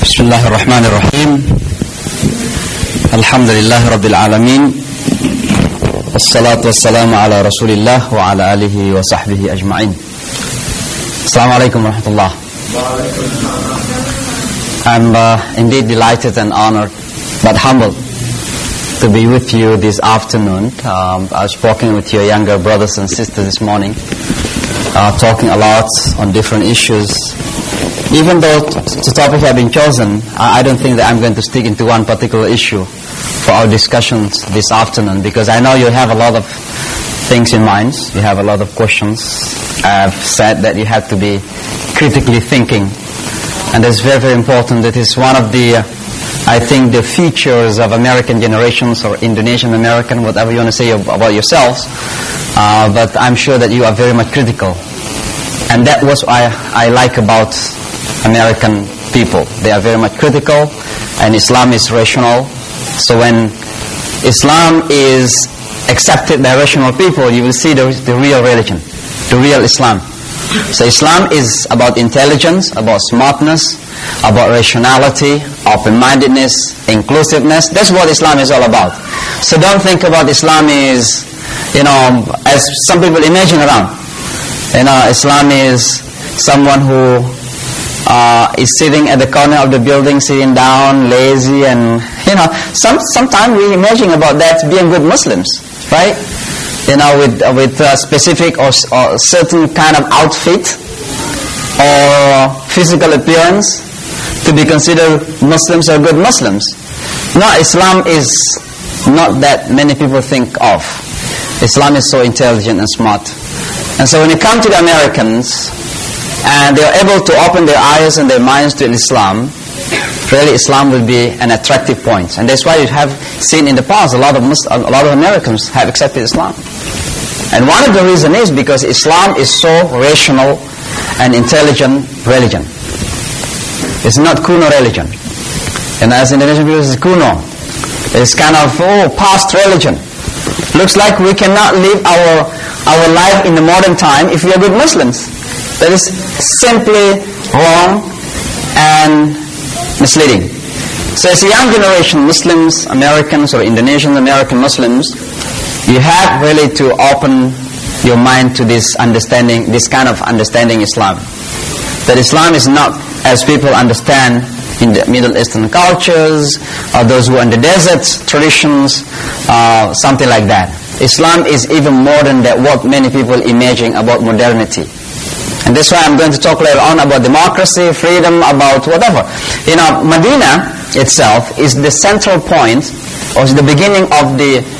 بسم الله الرحمن الرحيم الحمد لله رب العالمين والصلاة والسلام على رسول الله وعلى آله وصحبه أجمعين. السلام عليكم ورحمة الله. I'm indeed delighted and honored but humbled to be with you this afternoon. I was talking with your younger brothers and sisters this morning, talking a lot on different issues. Even though the topic have been chosen, I don't think that I'm going to stick into one particular issue for our discussions this afternoon, because I know you have a lot of things in mind, you have a lot of questions. I've said that you have to be critically thinking, and that's very, very important. That is one of the, I think, the features of American generations or Indonesian American, whatever you want to say about yourselves, but I'm sure that you are very much critical. And that was what I like about American people. They are very much critical, and Islam is rational. So when Islam is accepted by rational people, you will see the real religion, the real Islam. So Islam is about intelligence, about smartness, about rationality, open-mindedness, inclusiveness. That's what Islam is all about. So don't think about Islam is, as some people imagine around. Islam is someone who is sitting at the corner of the building, sitting down, lazy, and sometimes we imagine about that being good Muslims, right? With specific or certain kind of outfit or physical appearance to be considered Muslims or good Muslims. No, Islam is not that many people think of. Islam is so intelligent and smart. And so when you come to the Americans, and they are able to open their eyes and their minds to Islam, really Islam will be an attractive point. And that's why you have seen in the past a lot of Americans have accepted Islam. And one of the reasons is because Islam is so rational and intelligent religion. It's not kuno religion. And as Indonesian people, it's kuno. It's kind of past religion. Looks like we cannot live our life in the modern time if we are good Muslims. That is simply wrong and misleading. So as a young generation, Muslims, Americans, or Indonesian American Muslims, you have really to open your mind to this understanding, this kind of understanding Islam. That Islam is not as people understand in the Middle Eastern cultures, or those who are in the desert traditions, something like that. Islam is even more than that, what many people imagine about modernity. And that's why I'm going to talk later on about democracy, freedom, about whatever. Medina itself is the central point, or is the beginning of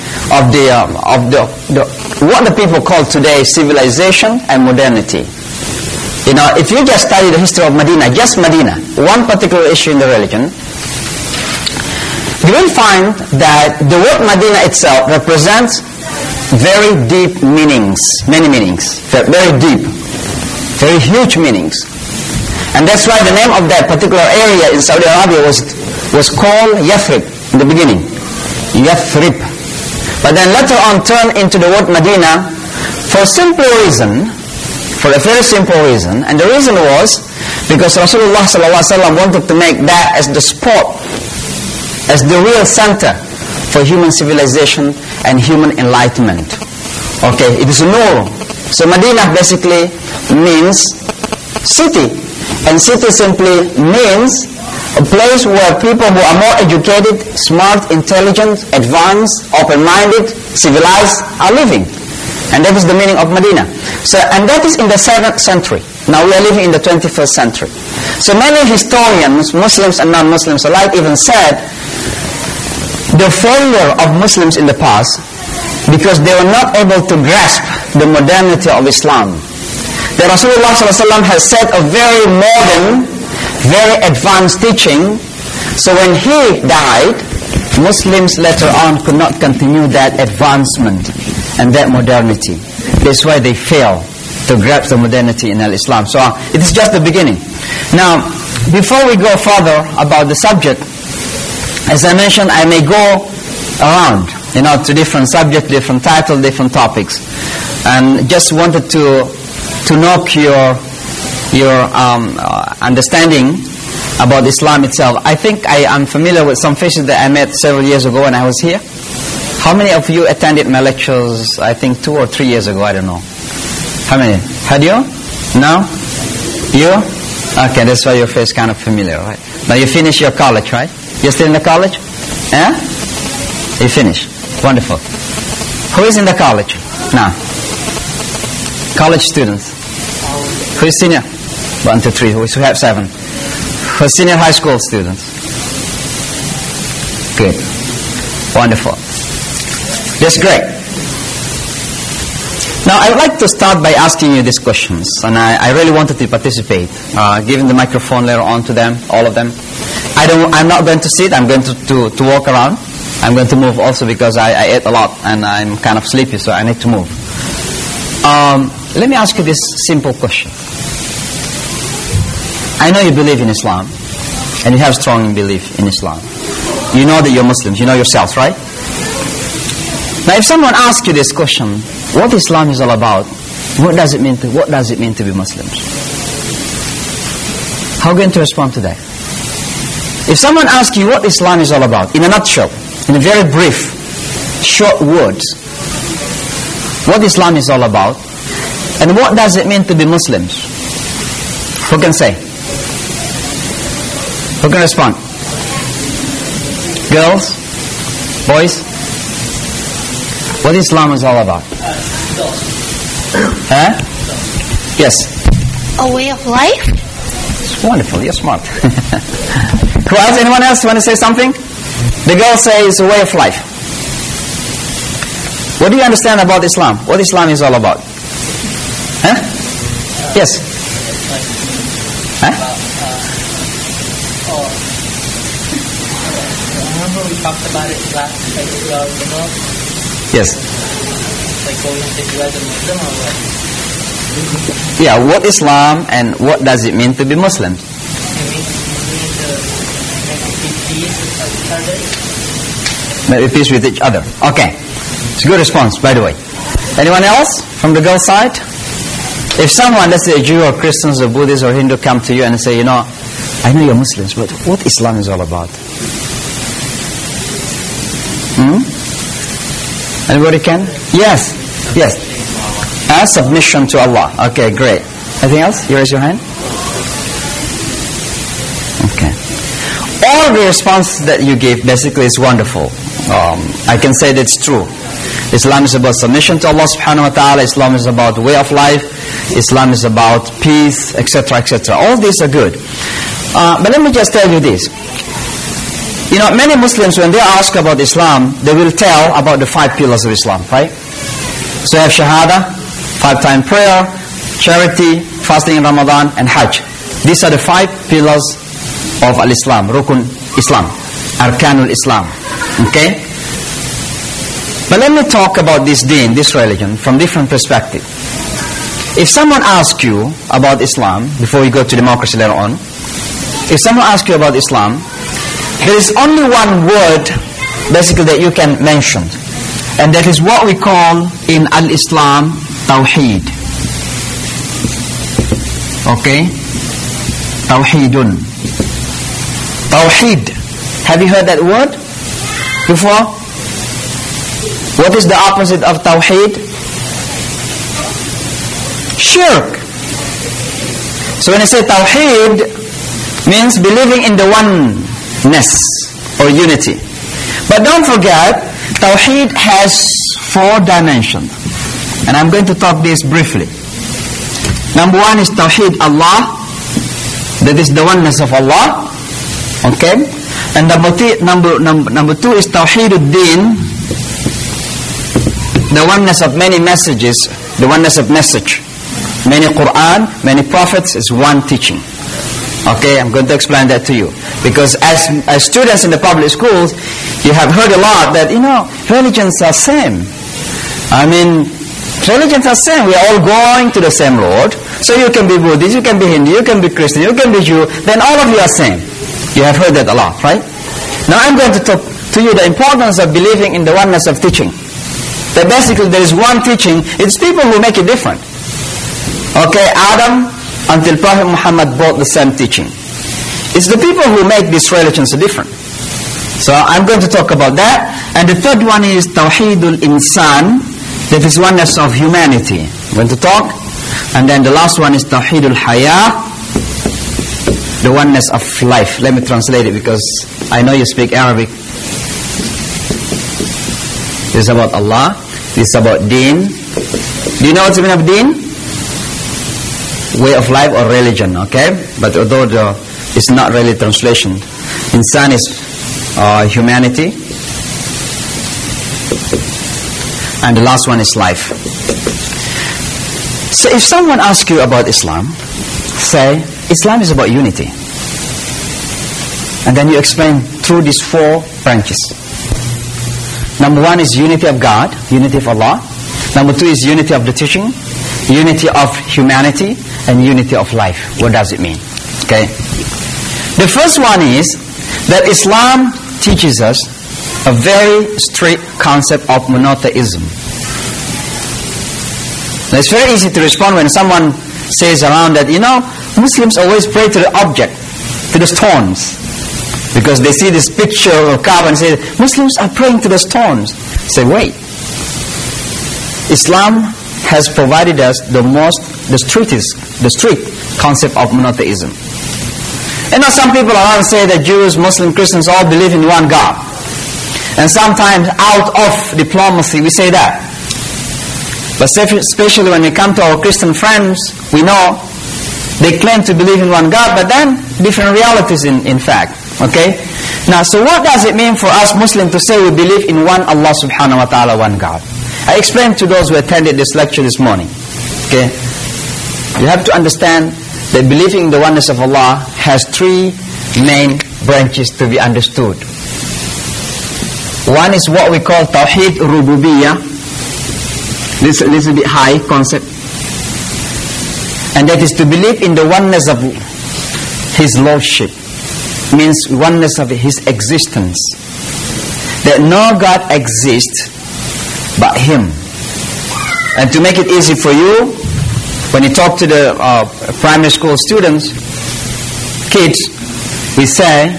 what the people call today civilization and modernity. If you just study the history of Medina, just Medina, one particular issue in the religion, you will find that the word Medina itself represents very deep meanings, many meanings, very deep, very huge meanings. And that's why the name of that particular area in Saudi Arabia was called Yathrib in the beginning. Yathrib. But then later on turned into the word Medina for a simple reason, for a very simple reason. And the reason was because Rasulullah ﷺ wanted to make that as the spot, as the real center for human civilization and human enlightenment. Okay, it is a nur. So Medina basically means city. And city simply means a place where people who are more educated, smart, intelligent, advanced, open-minded, civilized are living. And that is the meaning of Medina. So, and that is in the 7th century. Now we are living in the 21st century. So many historians, Muslims and non-Muslims alike, even said the failure of Muslims in the past because they were not able to grasp the modernity of Islam. The Rasulullah ﷺ has set a very modern, very advanced teaching. So when he died, Muslims later on could not continue that advancement and that modernity. That's why they fail to grasp the modernity in Islam. So it is just the beginning. Now, before we go further about the subject, as I mentioned, I may go around, to different subjects, different titles, different topics, and just wanted to knock your understanding about Islam itself. I think I am familiar with some faces that I met several years ago when I was here. How many of you attended my lectures, I think 2 or 3 years ago, I don't know. How many? Had you? No? You? Okay, that's why your face kind of familiar, right? Now you finished your college, right? You're still in the college? Yeah? You finished. Wonderful. Who is in the college now? College students. Who is senior? 1, 2, 3. Who have 7? Who is senior high school students? Good. Wonderful. That's great. Now, I would like to start by asking you these questions, and I really wanted to participate, giving the microphone later on to them, all of them. I'm not going to sit, I'm going to walk around. I'm going to move also because I ate a lot and I'm kind of sleepy, so I need to move. Let me ask you this simple question. I know you believe in Islam, and you have strong belief in Islam. You know that you're Muslims, you know yourselves, right? Now, if someone asks you this question, what Islam is all about, what does it mean to be Muslims? How are you going to respond to that? If someone asks you what Islam is all about, in a nutshell, in a very brief, short words, what Islam is all about, and what does it mean to be Muslims? Who can say? Who can respond? Girls? Boys? What Islam is all about? Huh? Yes. A way of life? It's wonderful, you're smart. Who else? Anyone else want to say something? The girl says a way of life. What do you understand about Islam? What Islam is all about? Huh? Yes. Huh? Remember we talked about it last ago? Yes. Like going to you as a Muslim or what? Yeah, what Islam and what does it mean to be Muslim? You mean to make peace with each other? Make peace with each other. Okay. It's a good response, by the way. Anyone else from the girl side? If someone, let's say a Jew or Christians or Buddhists or Hindu, come to you and say, I know you're Muslims, but what Islam is all about? Anybody can? Yes. Yes. Submission to Allah. Okay, great. Anything else? You raise your hand. Okay. All the response that you give basically is wonderful. I can say that it's true. Islam is about submission to Allah subhanahu wa ta'ala. Islam is about way of life. Islam is about peace, etc., etc. All these are good. But let me just tell you this. Many Muslims, when they ask about Islam, they will tell about the 5 pillars of Islam, right? So you have Shahada, 5-time prayer, charity, fasting in Ramadan, and Hajj. These are the 5 pillars of Al-Islam, Rukun Islam, Arkanul Islam. Okay? But let me talk about this deen, this religion, from different perspective. If someone asks you about Islam, before we go to democracy later on, if someone asks you about Islam, there is only one word, basically, that you can mention. And that is what we call in Al-Islam, Tawheed. Okay? Tawheedun. Tawheed. Have you heard that word before? What is the opposite of Tawheed? Shirk. So when I say Tawheed, means believing in the oneness or unity. But don't forget, Tawheed has 4 dimensions. And I'm going to talk this briefly. Number 1 is Tawheed Allah. That is the oneness of Allah. Okay? And number 2 is Tawheeduddin. The oneness of many messages. The oneness of message. Many Quran, many prophets is one teaching. Okay, I'm going to explain that to you. Because as students in the public schools, you have heard a lot that, religions are same. Religions are same. We are all going to the same Lord. So you can be Buddhist, you can be Hindu, you can be Christian, you can be Jew. Then all of you are same. You have heard that a lot, right? Now I'm going to talk to you the importance of believing in the oneness of teaching. That basically there is one teaching. It's people who make it different. Okay, Adam until Prophet Muhammad brought the same teaching. It's the people who make these religions different. So I'm going to talk about that. And the third one is Tawheedul Insan, that is oneness of humanity. I'm going to talk. And then the last one is Tawheedul Haya, the oneness of life. Let me translate it because I know you speak Arabic. This is about Allah. This is about Deen. Do you know what's the meaning of Deen? Way of life or religion, okay? But although it's not really translation. Insan is humanity. And the last one is life. So if someone asks you about Islam, say, Islam is about unity. And then you explain through these 4 branches. Number 1 is unity of God, unity of Allah. Number 2 is unity of the teaching, unity of humanity, and unity of life. What does it mean? Okay. The first one is that Islam teaches us a very strict concept of monotheism. Now it's very easy to respond when someone says around that, Muslims always pray to the object, to the stones. Because they see this picture of Kaaba and say, Muslims are praying to the stones. Say, wait. Islam has provided us the strict concept of monotheism. Some people around say that Jews, Muslims, Christians all believe in one God. And sometimes out of diplomacy we say that. But especially when we come to our Christian friends, we know they claim to believe in one God, but then different realities in fact. Okay? Now, so what does it mean for us Muslims to say we believe in one Allah subhanahu wa ta'ala, one God? I explained to those who attended this lecture this morning. Okay? You have to understand that believing in the oneness of Allah has 3 main branches to be understood. One is what we call Tawheed Rububiyyah. This is a little bit high concept. And that is to believe in the oneness of His Lordship. Means oneness of His existence. That no God exists but Him. And to make it easy for you, when you talk to the primary school students, kids, we say,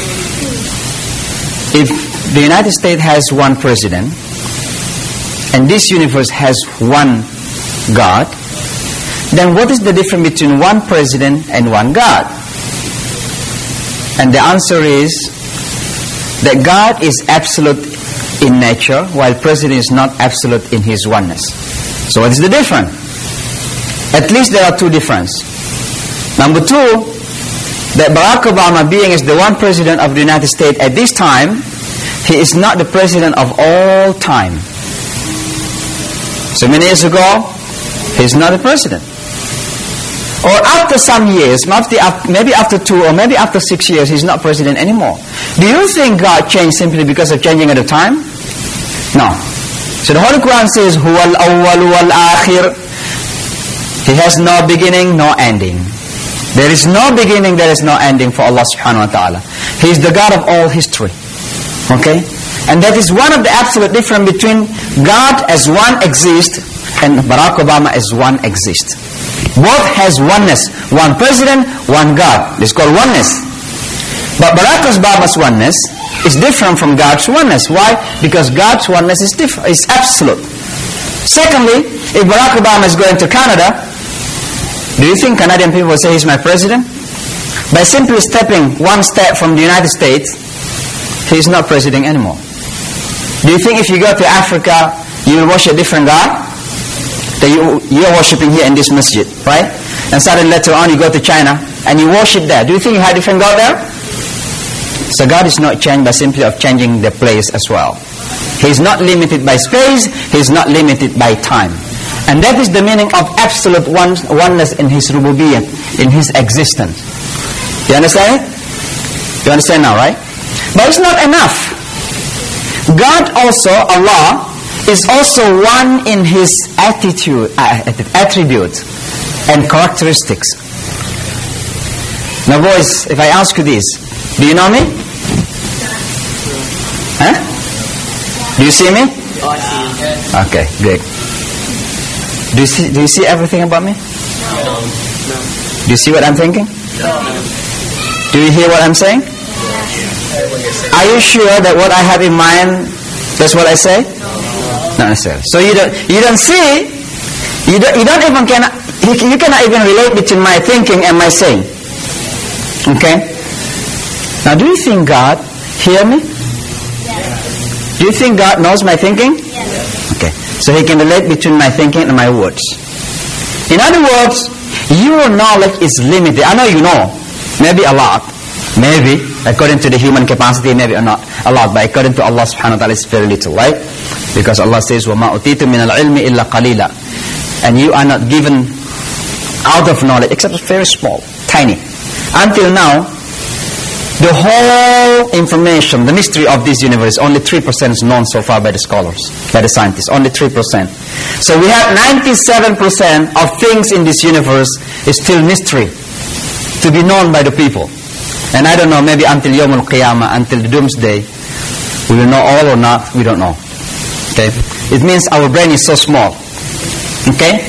if the United States has one president, and this universe has one God, then what is the difference between one president and one God? And the answer is that God is absolute in nature, while president is not absolute in his oneness. So what is the difference? At least there are 2 differences. Number 2, that Barack Obama, being as the one president of the United States at this time, he is not the president of all time. So many years ago, he is not the president. Or after some years, maybe after 2 or maybe after 6 years, he's not president anymore. Do you think God changed simply because of changing at the time? No. So the Holy Quran says, Huwal awwal wal akhir. He has no beginning, no ending. There is no beginning, there is no ending for Allah subhanahu wa ta'ala. He is the God of all history. Okay? And that is one of the absolute difference between God as one exists and Barack Obama as one exists. Both has oneness. One president, one God. It's called oneness. But Barack Obama's oneness is different from God's oneness. Why? Because God's oneness is different, is absolute. Secondly, if Barack Obama is going to Canada, do you think Canadian people will say he's my president? By simply stepping 1 step from the United States, he is not president anymore. Do you think if you go to Africa, you will worship a different God that you are worshipping here in this masjid, right? And suddenly later on you go to China and you worship there. Do you think you have a different God there? So God is not changed by simply of changing the place as well. He is not limited by space. He is not limited by time. And that is the meaning of absolute oneness in His rububiyyah, in His existence. You understand it? You understand now, right? But it's not enough. God also, Allah, is also one in His attributes and characteristics. Now boys, if I ask you this, do you know me? Huh? Do you see me? Okay, good. Do you see everything about me? No. Do you see what I'm thinking? No. Do you hear what I'm saying? Are you sure that what I have in mind, that's what I say? Not necessarily. So you don't see, you cannot even relate between my thinking and my saying. Okay? Now, do you think God hear me? Yes. Do you think God knows my thinking? Yes. Okay. So He can relate between my thinking and my words. In other words, your knowledge is limited. I know you know. Maybe a lot. Maybe. According to the human capacity, maybe not a lot. But according to Allah subhanahu wa ta'ala, it's very little, right? Because Allah says, وَمَا أُتِيتُ مِنَ الْعِلْمِ إِلَّا قَلِيلًا. And you are not given out of knowledge, except very small, tiny. Until now, the whole information, the mystery of this universe, only 3% is known so far by the scholars, by the scientists. Only 3%. So we have 97% of things in this universe is still mystery to be known by the people. And I don't know, maybe until Yawm al-Qiyamah, until the doomsday, we will know all or not, we don't know. Okay? It means our brain is so small. Okay?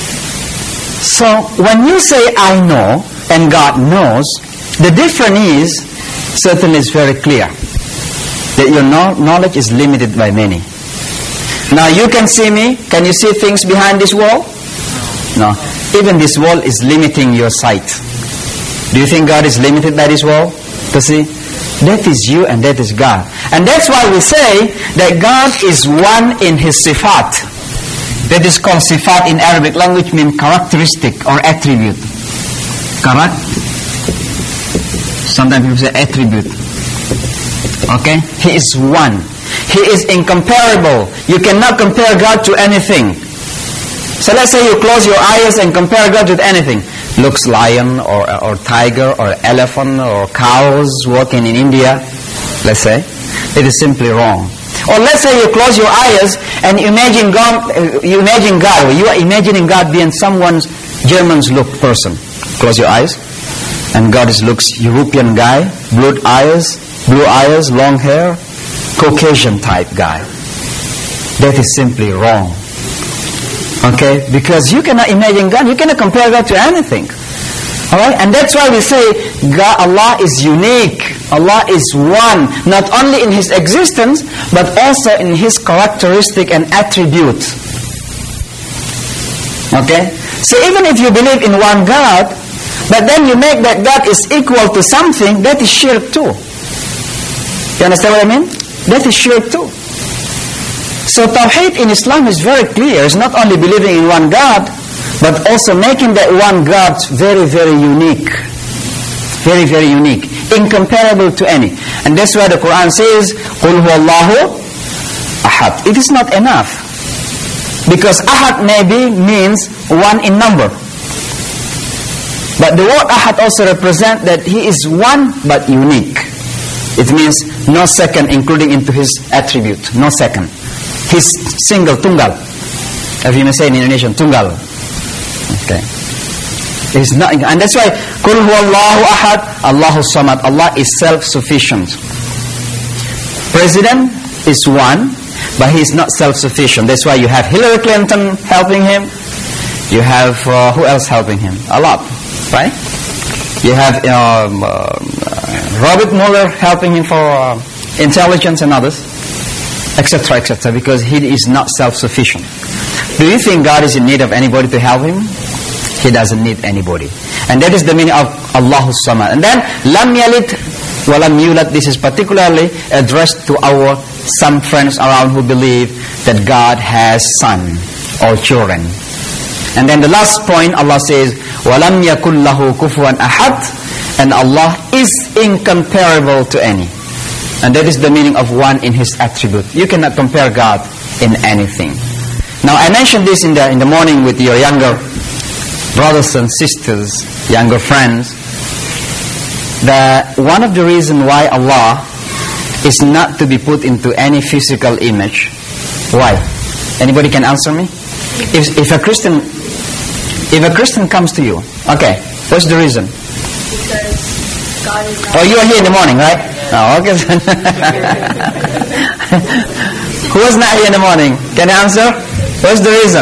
So when you say I know and God knows, the difference is, certainly is very clear, that your knowledge is limited by many. Now you can see me. Can you see things behind this wall? No. Even this wall is limiting your sight. Do you think God is limited by this wall to see? That is you and that is God. And that's why we say that God is one in His sifat. That is called sifat in Arabic language, means characteristic or attribute. Correct? Sometimes people say attribute. Okay? He is one. He is incomparable. You cannot compare God to anything. So let's say you close your eyes and compare God with anything. Looks lion or tiger or elephant or cows walking in India. Let's say. It is simply wrong. Or let's say you close your eyes and imagine God. You are imagining God being someone's German's look person. Close your eyes. And God looks European guy, blue eyes, long hair, Caucasian type guy. That is simply wrong. Okay? Because you cannot imagine God, you cannot compare God to anything. Alright? And that's why we say God, Allah is unique. Allah is one, not only in His existence, but also in His characteristic and attribute. Okay? So even if you believe in one God, but then you make that God is equal to something, that is shirk too. You understand what I mean? That is shirk too. So Tawheed in Islam is very clear. It's not only believing in one God, but also making that one God very, very unique. Very, very unique. Incomparable to any. And that's why the Quran says, قُلْ هُوَ اللَّهُ أَحَدٌ. It is not enough. Because ahad maybe means one in number. But the word ahad also represents that He is one but unique. It means no second including into His attribute. No second. He's single, tunggal. As you may say in Indonesian, tunggal. Okay. It's not, and that's why Qul huwallahu ahad, Allahu samad. Allah is self-sufficient. President is one, but he is not self-sufficient. That's why you have Hillary Clinton helping him. You have who else helping him? A lot, right? You have Robert Mueller helping him for intelligence and others, etc., etc. Because he is not self-sufficient. Do you think God is in need of anybody to help him? He doesn't need anybody. And that is the meaning of Allahu Samad. And then, Lam Yalid wa Lam Yulad. This is particularly addressed to our some friends around who believe that God has son or children. And then the last point, Allah says, وَلَمْ يَكُنْ لَهُ كُفُوًا أَحَدٍ. And Allah is incomparable to any. And that is the meaning of one in His attribute. You cannot compare God in anything. Now I mentioned this in the morning with your younger brothers and sisters, younger friends, that one of the reasons why Allah is not to be put into any physical image. Why? Anybody can answer me? If a Christian comes to you, okay, what's the reason? Because God is not... Oh, you are here in the morning, right? Oh, okay. Who was not here in the morning? Can you answer? What's the reason?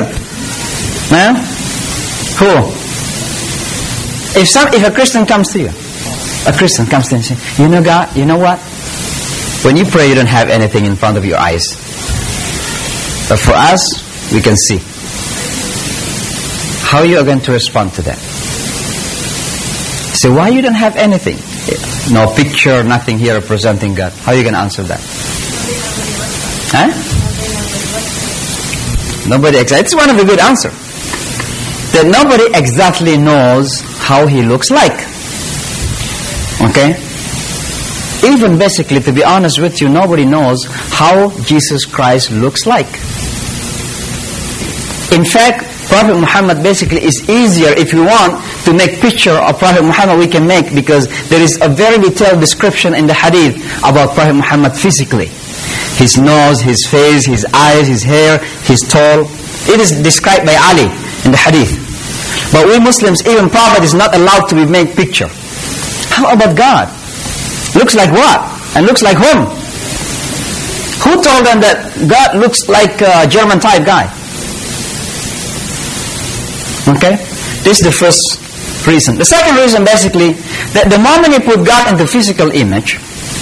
Huh? Who? If a Christian comes to you, A Christian comes to him and says, you know God, you know what? When you pray, you don't have anything in front of your eyes. But for us, we can see. How are you going to respond to that? Say, why you don't have anything? No picture, nothing here representing God. How are you going to answer that? Huh? Nobody exactly. It's one of the good answers. That nobody exactly knows how He looks like. Okay? Even basically, to be honest with you, nobody knows how Jesus Christ looks like. In fact, Prophet Muhammad basically is easier. If you want to make picture of Prophet Muhammad, we can make, because there is a very detailed description in the hadith about Prophet Muhammad physically. His nose, his face, his eyes, his hair, his tall. It is described by Ali in the hadith. But we Muslims, even Prophet is not allowed to be made picture. How about God? Looks like what? And looks like whom? Who told them that God looks like a German type guy? Okay? This is the first reason. The second reason basically, that the moment you put God into physical image,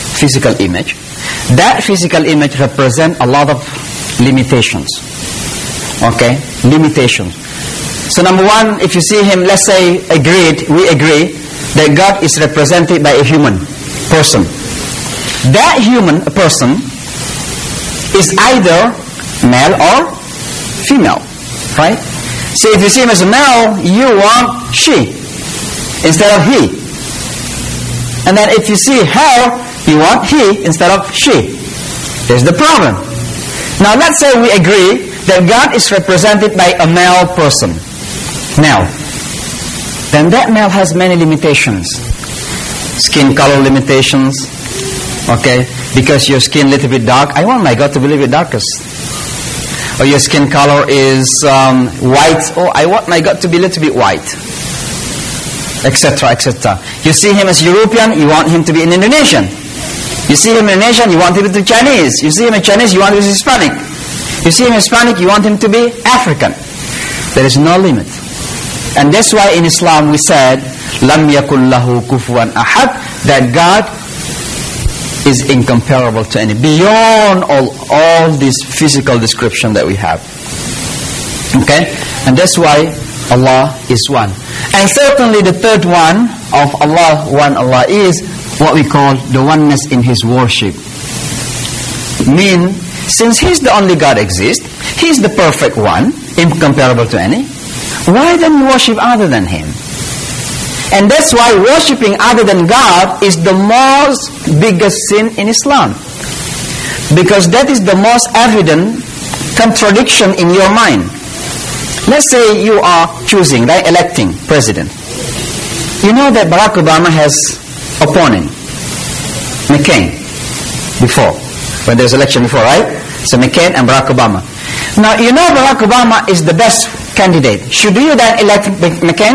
that physical image represents a lot of limitations. Okay? Limitations. So number one, if you see Him, let's say we agree that God is represented by a human person. That human person is either male or female. Right? So if you see Him as a male, you want she instead of he. And then if you see her, you want he instead of she. There's the problem. Now let's say we agree that God is represented by a male person. Now, then that male has many limitations. Skin color limitations. Okay? Because your skin a little bit dark, I want my God to be a little bit darkest. Or your skin color is white. Oh, I want my God to be a little bit white. Etc., etc. You see Him as European, you want Him to be an Indonesian. You see Him Indonesian, you want Him to be Chinese. You see Him as Chinese, you want Him to be Hispanic. You see Him Hispanic, you want Him to be African. There is no limit. And that's why in Islam we said, لَمْ يَكُنْ لَهُ كُفُوًا أَحَدٍ, that God is incomparable to any, beyond all this physical description that we have. Okay? And that's why Allah is one. And certainly the third one of Allah is what we call the oneness in His worship. Since He's the only God exists, He's the perfect one, incomparable to any, why then worship other than Him? And that's why worshipping other than God is the most biggest sin in Islam. Because that is the most evident contradiction in your mind. Let's say you are choosing, right, electing president. You know that Barack Obama has opponent, McCain, before, when there's election before, right? So McCain and Barack Obama. Now, you know Barack Obama is the best candidate. Should you then elect McCain?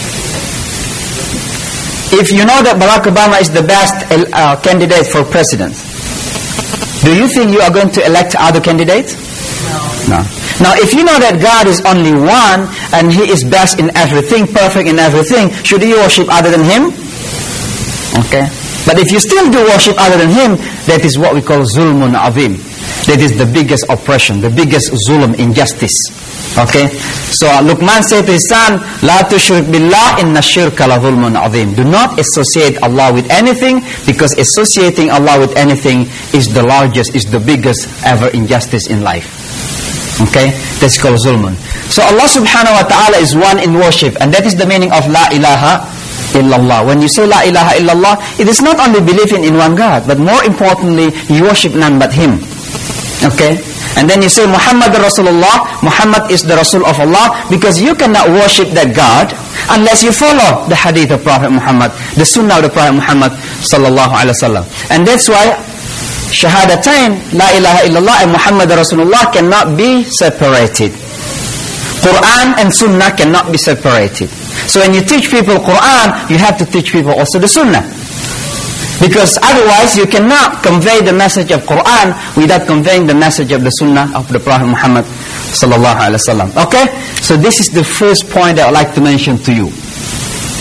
If you know that Barack Obama is the best candidate for president, do you think you are going to elect other candidates? No. Now, if you know that God is only one and He is best in everything, perfect in everything, should you worship other than Him? Okay. But if you still do worship other than Him, that is what we call zulmun azim. That is the biggest oppression, the biggest zulm, injustice. Okay? So Luqman said to his son, La tushrik billah inna shirka la zulmun azim. Do not associate Allah with anything, because associating Allah with anything is the largest, is the biggest ever injustice in life. Okay? That's called zulmun. So Allah subhanahu wa ta'ala is one in worship, and that is the meaning of La ilaha illallah. When you say La ilaha illallah, it is not only believing in one God, but more importantly, you worship none but Him. Okay? And then you say Muhammad Rasulullah, Muhammad is the Rasul of Allah, because you cannot worship that God unless you follow the hadith of Prophet Muhammad, the sunnah of the Prophet Muhammad sallallahu alaihi wasallam. And that's why Shahadatain, La ilaha illallah and Muhammad Rasulullah cannot be separated. Quran and Sunnah cannot be separated. So when you teach people Quran, you have to teach people also the Sunnah. Because otherwise you cannot convey the message of Quran without conveying the message of the Sunnah of the Prophet Muhammad sallallahu alaihi wasallam. Okay? So this is the first point that I would like to mention to you.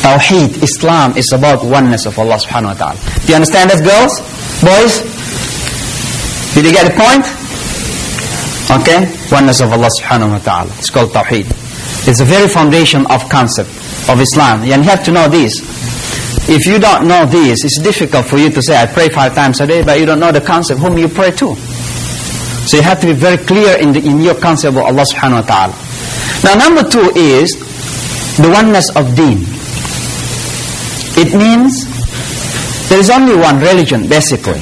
Tawheed, Islam is about oneness of Allah subhanahu wa ta'ala. Do you understand that, girls? Boys? Did you get the point? Okay? Oneness of Allah subhanahu wa ta'ala. It's called Tawheed. It's the very foundation of concept of Islam. And you have to know this. If you don't know this, it's difficult for you to say, I pray 5 times a day, but you don't know the concept, whom you pray to. So you have to be very clear in your concept of Allah subhanahu wa ta'ala. Now number 2 is the oneness of deen. It means there is only one religion, basically.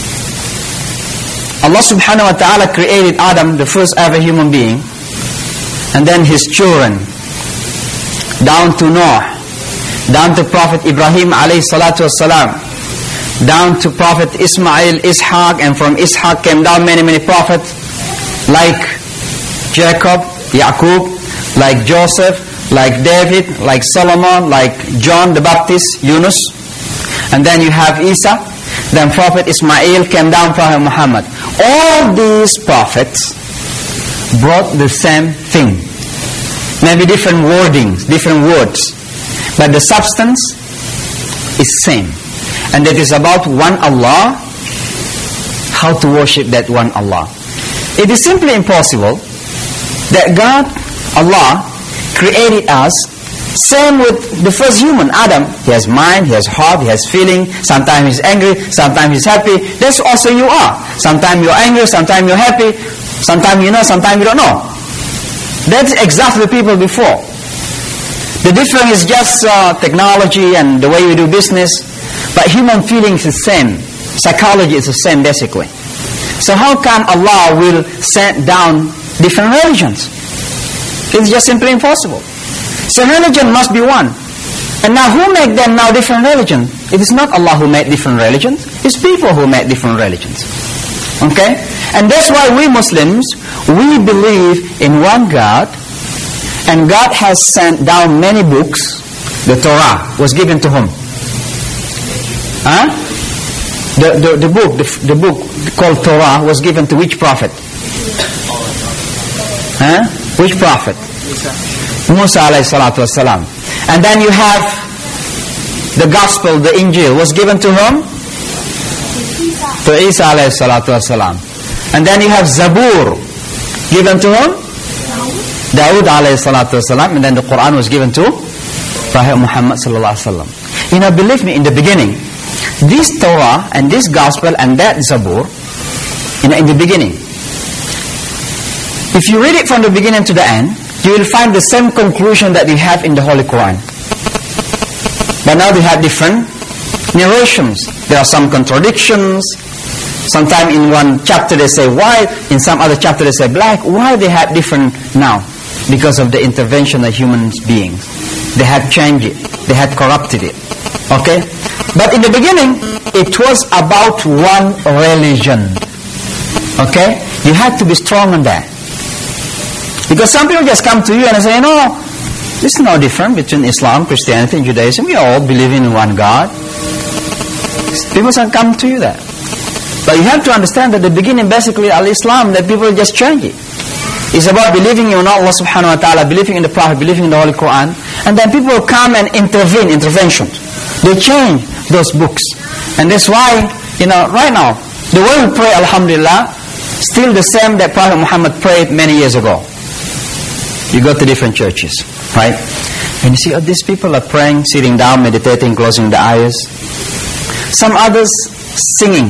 Allah subhanahu wa ta'ala created Adam, the first ever human being, and then his children, down to Noah, down to Prophet Ibrahim alayhi salatu wasalam, down to Prophet Ismail, Ishaq, and from Ishaq came down many, many prophets, like Jacob, Yaqub, like Joseph, like David, like Solomon, like John the Baptist, Yunus. And then you have Isa, then Prophet Ismail came down, Prophet Muhammad. All these prophets brought the same thing. Maybe different wordings, different words. But the substance is same. And that is about one Allah, how to worship that one Allah. It is simply impossible that God, Allah, created us same with the first human, Adam. He has mind, he has heart, he has feeling. Sometimes he's angry, sometimes he's happy. That's also you are. Sometimes you're angry, sometimes you're happy. Sometimes you know, sometimes you don't know. That's exactly the people before. The difference is just technology and the way we do business. But human feelings is the same. Psychology is the same, basically. So how can Allah will send down different religions? It's just simply impossible. So religion must be one. And now who make them now different religions? It is not Allah who made different religions. It's people who made different religions. Okay? And that's why we Muslims, we believe in one God. And God has sent down many books. The Torah was given to whom? Huh? The book called Torah was given to which prophet? Huh? Which prophet? Musa alayhi salatu wasalam. And then you have the gospel, the Injil, was given to whom? To Isa alayhi salatu wasalam. And then you have Zabur, given to whom? Dawood alayhi salatu wasalam. And then the Quran was given to Prophet Muhammad sallallahu alaihi wasallam. You know, believe me, in the beginning, this Torah and this gospel and that Zabur, you know, in the beginning, if you read it from the beginning to the end, you will find the same conclusion that we have in the Holy Quran. But now they have different narrations. There are some contradictions. Sometimes in one chapter they say white, in some other chapter they say black. Why they have different now? Because of the intervention of human beings. They had changed it. They had corrupted it. Okay? But in the beginning, it was about one religion. Okay? You had to be strong on that. Because some people just come to you and say, no, there's no difference between Islam, Christianity, and Judaism. We all believe in one God. People can come to you that. But you have to understand that the beginning, basically, al-Islam, that people just change it. It's about believing in Allah subhanahu wa ta'ala, believing in the Prophet, believing in the Holy Quran. And then people come and interventions. They change those books. And that's why, you know, right now, the way we pray, alhamdulillah, still the same that Prophet Muhammad prayed many years ago. You go to different churches, right? And you see, these people are praying, sitting down, meditating, closing the eyes. Some others singing.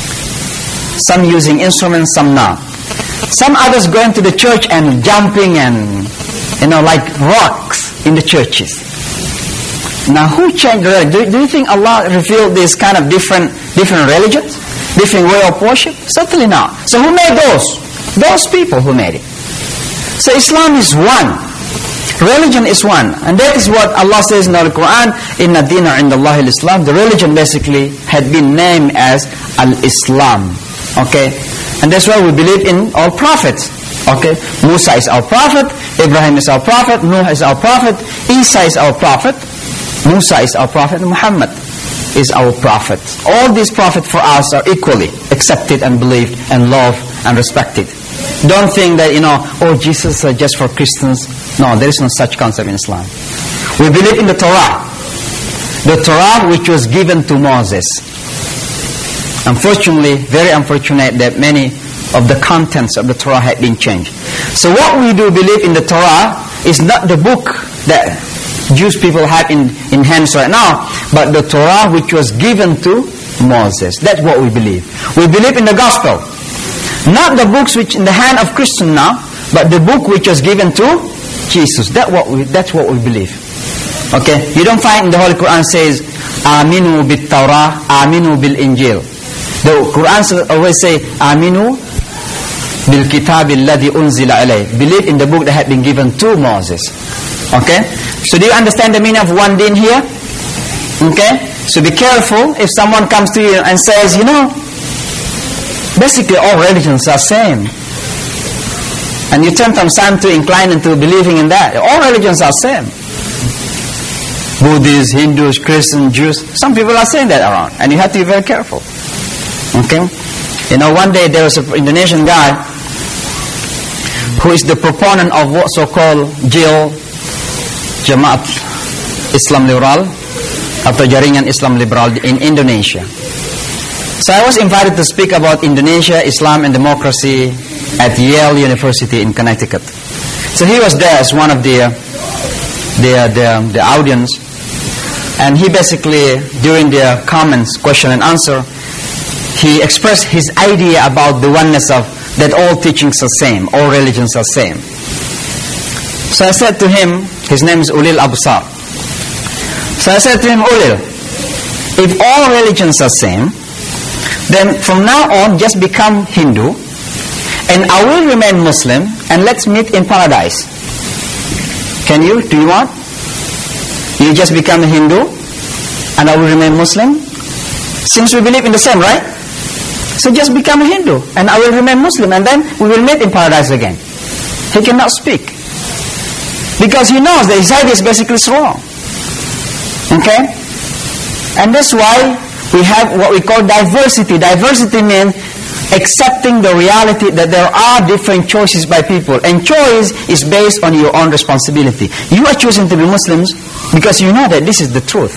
Some using instruments, some not. Some others going to the church and jumping and, you know, like rocks in the churches. Now, who changed the religion? Do you think Allah revealed this kind of different religions? Different way of worship? Certainly not. So who made those? Those people who made it. So Islam is one. Religion is one. And that is what Allah says in the Quran, Inna Dina Indallahi al-Islam. The religion basically had been named as Al-Islam. Okay? And that's why we believe in all prophets. Okay? Musa is our prophet, Ibrahim is our prophet, Noah is our prophet, Isa is our prophet, Musa is our prophet, and Muhammad is our prophet. All these prophets for us are equally accepted and believed and loved and respected. Don't think that, you know, oh, Jesus is just for Christians. No, there is no such concept in Islam. We believe in the Torah. the Torah which was given to Moses. Unfortunately, very unfortunate that many of the contents of the Torah had been changed. So what we do believe in the Torah is not the book that Jewish people have in hands right now, but the Torah which was given to Moses. That's what we believe. We believe in the gospel. Not the books which in the hand of Christian now, but the book which was given to Jesus. That's what we believe. Okay? You don't find in the Holy Quran says, Aminu bil Torah, Aminu bil Injil. The Quran always say, Aminu bil kitab alladhi unzila alayh. Believe in the book that had been given to Moses. Okay? So do you understand the meaning of one din here? Okay? So be careful if someone comes to you and says, basically all religions are same. And you turn from some to incline into believing in that. All religions are same. Buddhists, Hindus, Christians, Jews. Some people are saying that around. And you have to be very careful. Okay? One day there was an Indonesian guy who is the proponent of what so-called Jamaat Islam Liberal atau Jaringan Islam Liberal in Indonesia. So I was invited to speak about Indonesia, Islam and democracy at Yale University in Connecticut. So he was there as one of the audience, and he basically, during the comments, question and answer, he expressed his idea about the oneness of that all teachings are same, all religions are same. So I said to him, his name is Ulil Absar. So I said to him, Ulil, if all religions are same, then from now on just become Hindu, and I will remain Muslim, and let's meet in paradise. Can you? Do you want? You just become a Hindu, and I will remain Muslim? Since we believe in the same, right? So just become a Hindu, and I will remain Muslim, and then we will meet in paradise again. He cannot speak. Because he knows that his idea is basically wrong. Okay? And that's why we have what we call diversity. Diversity means accepting the reality that there are different choices by people. And choice is based on your own responsibility. You are choosing to be Muslims because you know that this is the truth.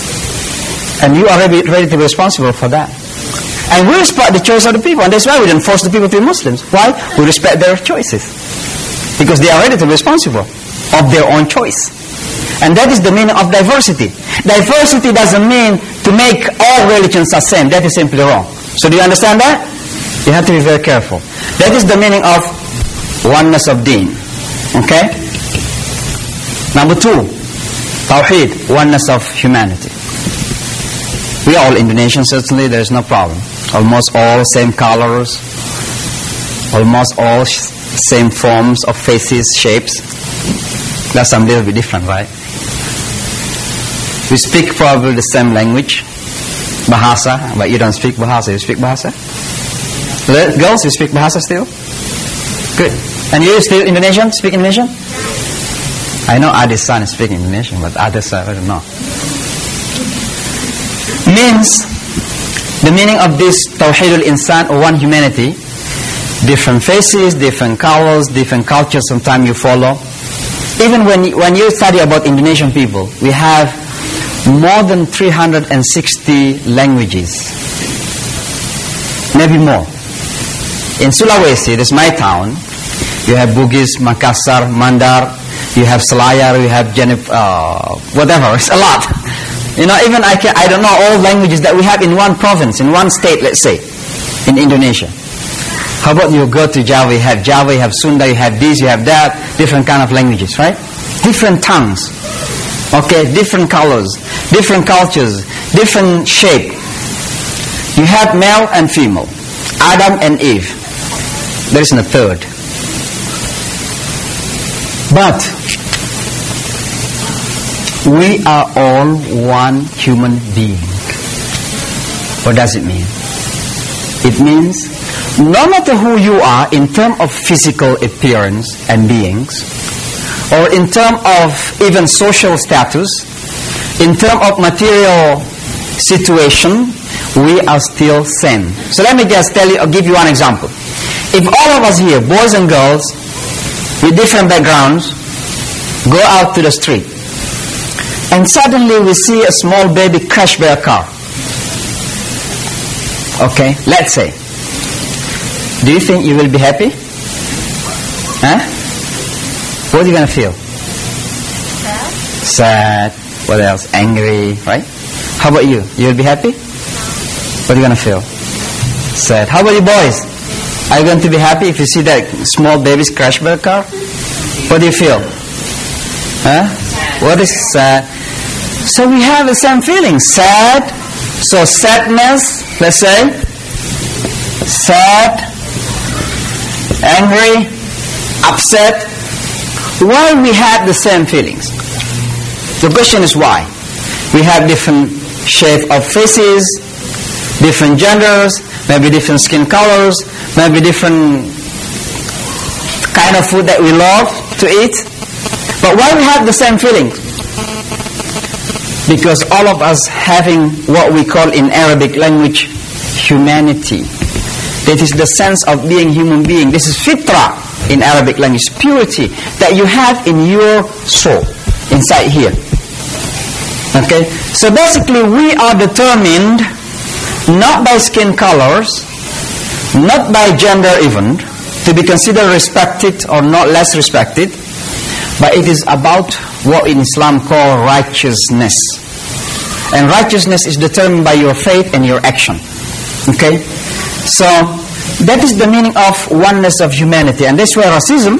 And you are ready to be responsible for that. And we respect the choice of the people. And that's why we don't force the people to be Muslims. Why? We respect their choices. Because they are ready to be responsible of their own choice. And that is the meaning of diversity. Diversity doesn't mean to make all religions the same. That is simply wrong. So do you understand that? You have to be very careful. That is the meaning of oneness of deen. Okay? Number 2, Tawheed, oneness of humanity. We are all Indonesians, certainly, there is no problem. Almost all same colors, almost all same forms of faces, shapes. That's a little bit different, right? We speak probably the same language, Bahasa, but you don't speak Bahasa. You speak Bahasa? Girls, you speak Bahasa still? Good. And you still Indonesian? Speak Indonesian? I know Adi's son is speaking Indonesian, but others, I don't know. Means, the meaning of this Tawheedul Insan, or one humanity, different faces, different colors, different cultures sometimes you follow. Even when you study about Indonesian people, we have more than 360 languages. Maybe more. In Sulawesi, that's my town, you have Bugis, Makassar, Mandar, you have Selayar, you have whatever, it's a lot. Even I don't know all languages that we have in one province, in one state, let's say, in Indonesia. How about you go to Java, you have Sunda, you have this, you have that, different kind of languages, right? Different tongues, okay, different colors, different cultures, different shape. You have male and female, Adam and Eve. There isn't a third. But we are all one human being. What does it mean? It means no matter who you are in terms of physical appearance and beings, or in terms of even social status, in terms of material situation, we are still same. So let me just tell you, I'll give you one example. If all of us here, boys and girls, with different backgrounds, go out to the street, and suddenly we see a small baby crashed by a car. Okay, let's say. Do you think you will be happy? Huh? What are you going to feel? Sad. What else? Angry, right? How about you? You will be happy? What are you going to feel? Sad. How about you boys? Are you going to be happy if you see that small babies crashed by a car? What do you feel? Huh? What is sad? So we have the same feeling. Sad. So sadness, let's say. Sad. Angry. Upset. Why we have the same feelings? The question is why. We have different shape of faces, different genders, maybe different skin colors, maybe different kind of food that we love to eat. But why we have the same feelings? Because all of us having what we call in Arabic language humanity. That is the sense of being human being. This is fitra in Arabic language, purity that you have in your soul, inside here. Okay? So basically we are determined not by skin colors, not by gender even, to be considered respected or not less respected, but it is about what in Islam called righteousness. And righteousness is determined by your faith and your action. Okay? So that is the meaning of oneness of humanity. And that's why racism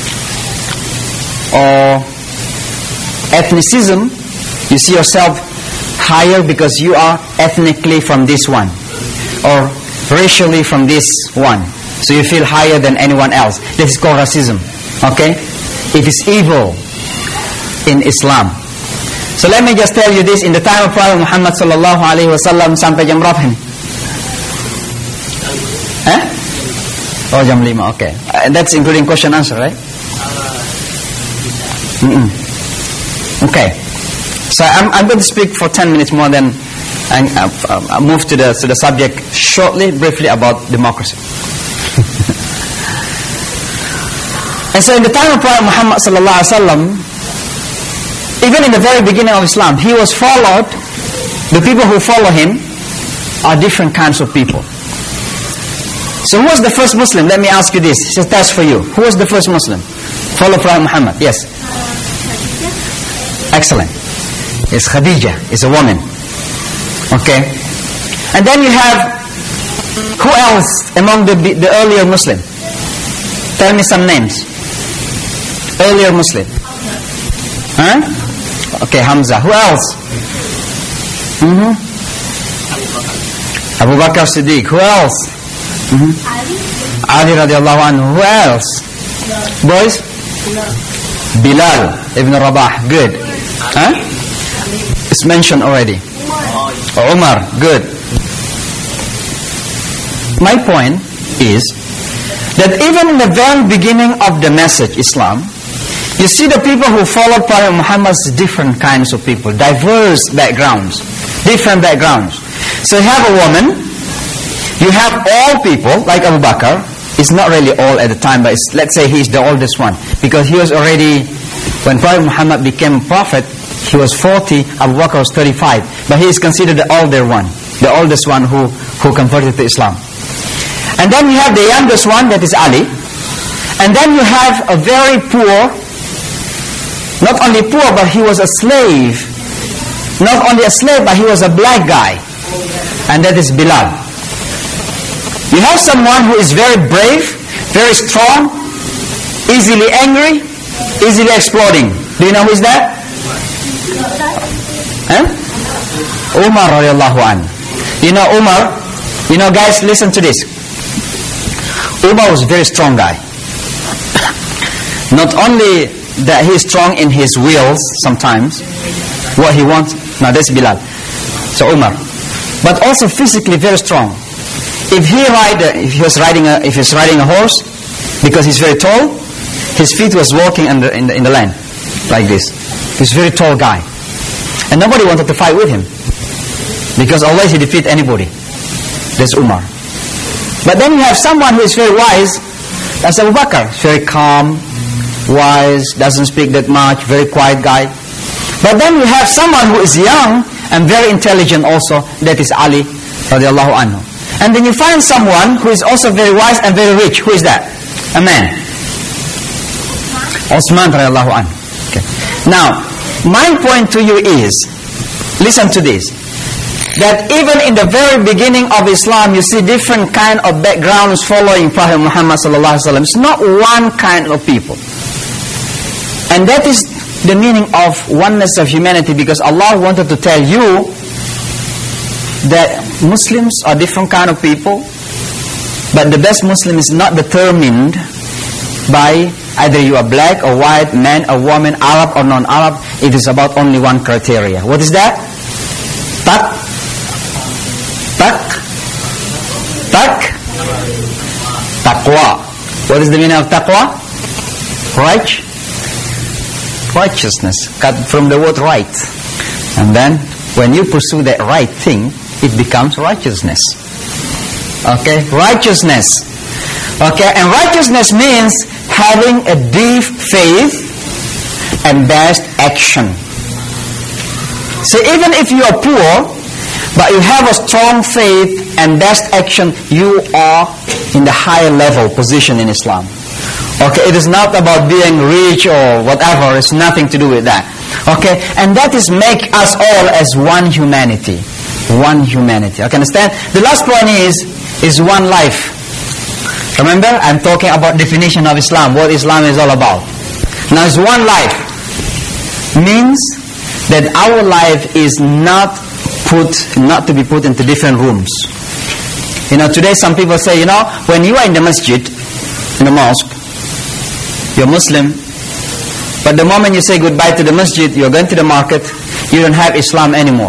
or ethnicism, you see yourself higher because you are ethnically from this one, or racially from this one. So you feel higher than anyone else. This is called racism. Okay? It is evil in Islam. So let me just tell you this. In the time of Prophet Muhammad sallallahu alaihi wasallam, sampai jam berapa ni? Oh, jam 5, okay. That's including question answer, right? Okay. So I'm going to speak for 10 minutes more, then I'll move to the subject shortly, briefly about democracy. And so in the time of Prophet Muhammad sallallahu alaihi wasallam, even in the very beginning of Islam, he was followed. The people who follow him are different kinds of people. So who was the first Muslim? Let me ask you this. It's a test for you. Who was the first Muslim? Follow Prophet Muhammad. Yes. Excellent. It's Khadija. It's a woman. Okay. And then you have, who else among the earlier Muslim? Tell me some names. Earlier Muslim. Huh? Okay, Hamza. Who else? Abu Bakr Siddiq. Who else? Ali radiallahu anhu. Who else? Boys? Bilal ibn Rabah. Good. Huh? It's mentioned already. Umar. Good. My point is that even in the very beginning of the message, Islam, you see the people who followed Prophet Muhammad's different kinds of people, diverse backgrounds, different backgrounds. So you have a woman, you have all people, like Abu Bakr. It's not really all at the time, but let's say he's the oldest one. Because he was already, when Prophet Muhammad became prophet, he was 40, Abu Bakr was 35. But he is considered the older one, the oldest one who converted to Islam. And then you have the youngest one, that is Ali. And then you have a very poor, not only poor, but he was a slave. Not only a slave, but he was a black guy. And that is Bilal. You have someone who is very brave, very strong, easily angry, easily exploding. Do you know who is that? Huh? Umar radiallahu anhu. You know Umar? You know, guys, listen to this. Umar was a very strong guy. Not only that he is strong in his wills sometimes, what he wants. No, that's Bilal. So Umar. But also physically very strong. If he was riding a horse, because he's very tall, his feet was walking in the land like this. He's a very tall guy, and nobody wanted to fight with him because always he defeat anybody. That's Umar. But then you have someone who is very wise. That's Abu Bakr. Very calm, wise, doesn't speak that much, very quiet guy. But then we have someone who is young and very intelligent also, that is Ali radiallahu anhu. And then you find someone who is also very wise and very rich. Who is that? A man. Osman radiallahu anhu. Okay. Now, my point to you is, listen to this, that even in the very beginning of Islam, you see different kind of backgrounds following Prophet Muhammad sallallahu alaihi wasallam. It's not one kind of people. And that is the meaning of oneness of humanity, because Allah wanted to tell you that Muslims are different kind of people, but the best Muslim is not determined by either you are black or white, man or woman, Arab or non-Arab. It is about only one criteria. What is that? Taqwa. What is the meaning of taqwa? Righteousness, cut from the word right. And then when you pursue that right thing, it becomes righteousness. Okay, righteousness. Okay, and righteousness means having a deep faith and best action. So even if you are poor, but you have a strong faith and best action, you are in the higher level position in Islam. Okay, it is not about being rich or whatever. It's nothing to do with that. Okay, and that is make us all as one humanity. One humanity. Okay, understand? The last point is one life. Remember, I'm talking about definition of Islam, what Islam is all about. Now, it's one life. Means that our life is not to be put into different rooms. You know, today some people say, you know, when you are in the masjid, in the mosque, you're Muslim, but the moment you say goodbye to the masjid, you're going to the market, you don't have Islam anymore.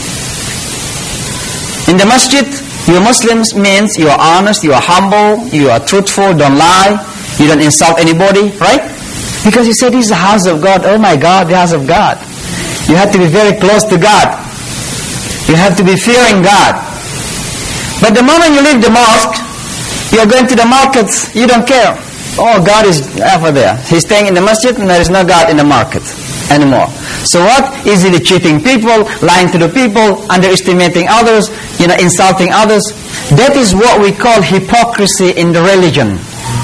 In the masjid, you're Muslims means you are honest, you are humble, you are truthful, don't lie, you don't insult anybody, right? Because you say this is the house of God. Oh my God, the house of God. You have to be very close to God. You have to be fearing God. But the moment you leave the mosque, you're going to the markets, you don't care. Oh, God is over there. He's staying in the masjid and there is no God in the market anymore. So what? Easily cheating people, lying to the people, underestimating others, insulting others. That is what we call hypocrisy in the religion.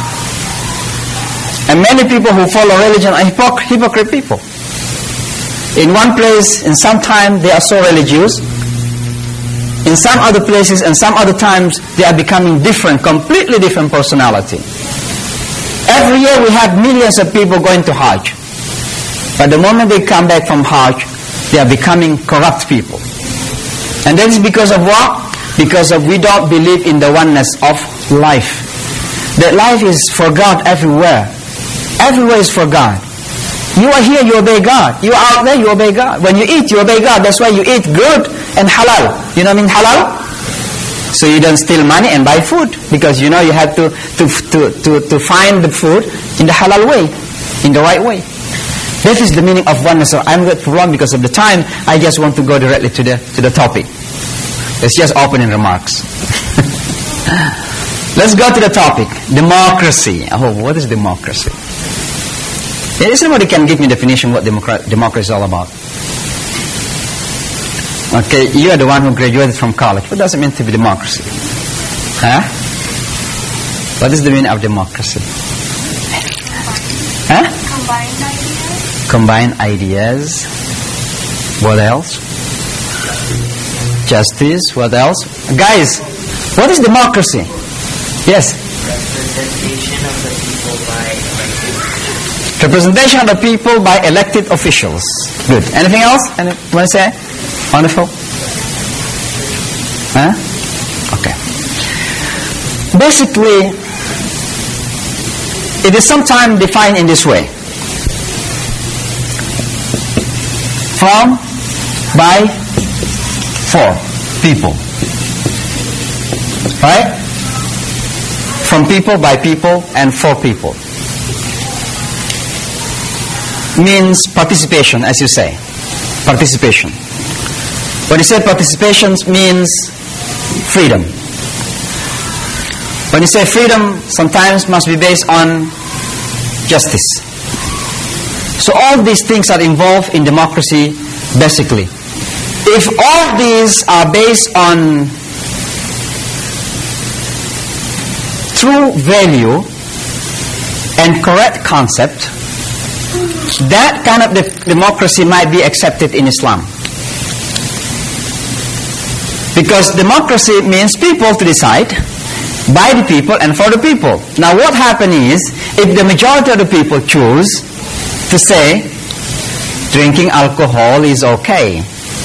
And many people who follow religion are hypocrite people. In one place, in some time, they are so religious. In some other places and some other times, they are becoming different, completely different personality. Every year we have millions of people going to Hajj. But the moment they come back from Hajj, they are becoming corrupt people. And that is because of what? Because of we don't believe in the oneness of life. That life is for God everywhere. Everywhere is for God. You are here, you obey God. You are out there, you obey God. When you eat, you obey God. That's why you eat good and halal. You know what I mean, halal? So you don't steal money and buy food, because you know you have to find the food in the halal way, in the right way. That is the meaning of oneness. So I'm going to run because of the time. I just want to go directly to the topic. It's just opening remarks. Let's go to the topic. Democracy. Oh, what is democracy? If somebody can give me a definition what democracy is all about. Okay, you are the one who graduated from college. What does it mean to be democracy? Huh? What is the meaning of democracy? Huh? Combined ideas. Combine ideas. What else? Justice. What else? Guys, what is democracy? Yes? Representation of the people by elected officials. Good. Anything else? Anyone want to say? Wonderful. Huh? Okay. Basically, it is sometimes defined in this way. From, by, for people. Right? From people, by people, and for people. Means participation, as you say. Participation. When you say participation, means freedom. When you say freedom, sometimes must be based on justice. So all these things are involved in democracy, basically. If all these are based on true value and correct concept, that kind of democracy might be accepted in Islam. Because democracy means people to decide by the people and for the people. Now what happens is, if the majority of the people choose to say drinking alcohol is okay,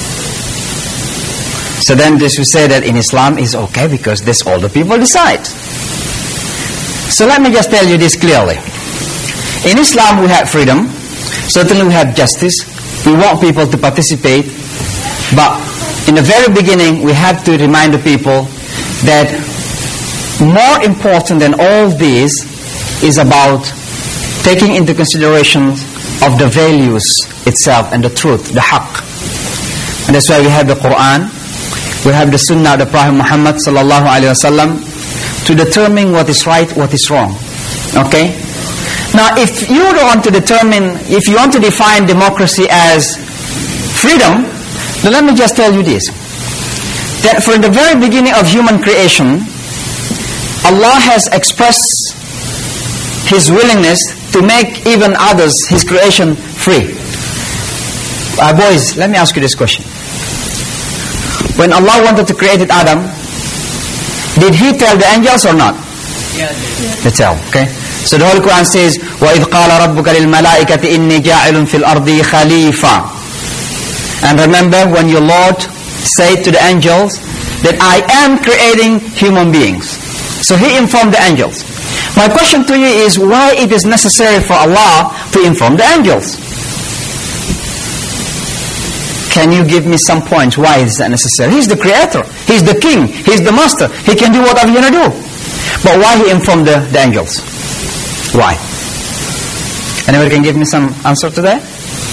so then this will say that in Islam is okay because this all the people decide. So let me just tell you this clearly. In Islam we have freedom, certainly we have justice, we want people to participate, but in the very beginning we have to remind the people that more important than all this is about taking into consideration of the values itself and the truth, the haqq. And that's why we have the Quran, we have the Sunnah of the Prophet Muhammad sallallahu alaihi wasallam to determine what is right, what is wrong. Okay? Now, if you want to determine, if you want to define democracy as freedom, then let me just tell you this: that from the very beginning of human creation, Allah has expressed His willingness to make even others, His creation, free. Boys, let me ask you this question. When Allah wanted to create Adam, did He tell the angels or not? Yeah. They tell, okay? So the Holy Quran says, وَإِذْ قَالَ رَبُّكَ لِلْمَلَائِكَةِ إِنِّي جَاعِلٌ فِي الْأَرْضِ خَلِيفَةً. And remember when your Lord said to the angels that I am creating human beings. So He informed the angels. My question to you is, why it is necessary for Allah to inform the angels? Can you give me some points why is that necessary? He's the creator, He's the king, He's the master, He can do whatever He want to do. But why He informed the angels? Why? Anyone can give me some answer to that?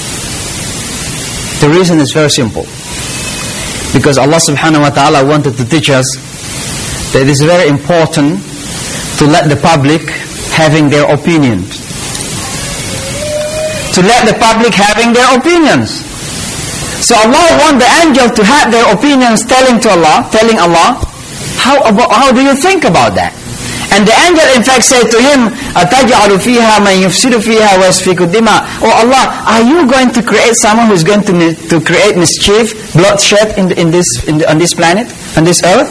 The reason is very simple. Because Allah subhanahu wa ta'ala wanted to teach us that it is very important to let the public having their opinions. To let the public having their opinions. So Allah wants the angel to have their opinions telling Allah, how do you think about that? And the angel in fact said to him, أَتَجْعَلُ فِيهَا مَنْ يُفْسِدُ فِيهَا وَيَسْفِكُ الدِّمَاءَ. Oh Allah, are you going to create someone who is going to create mischief, bloodshed on this planet, on this earth?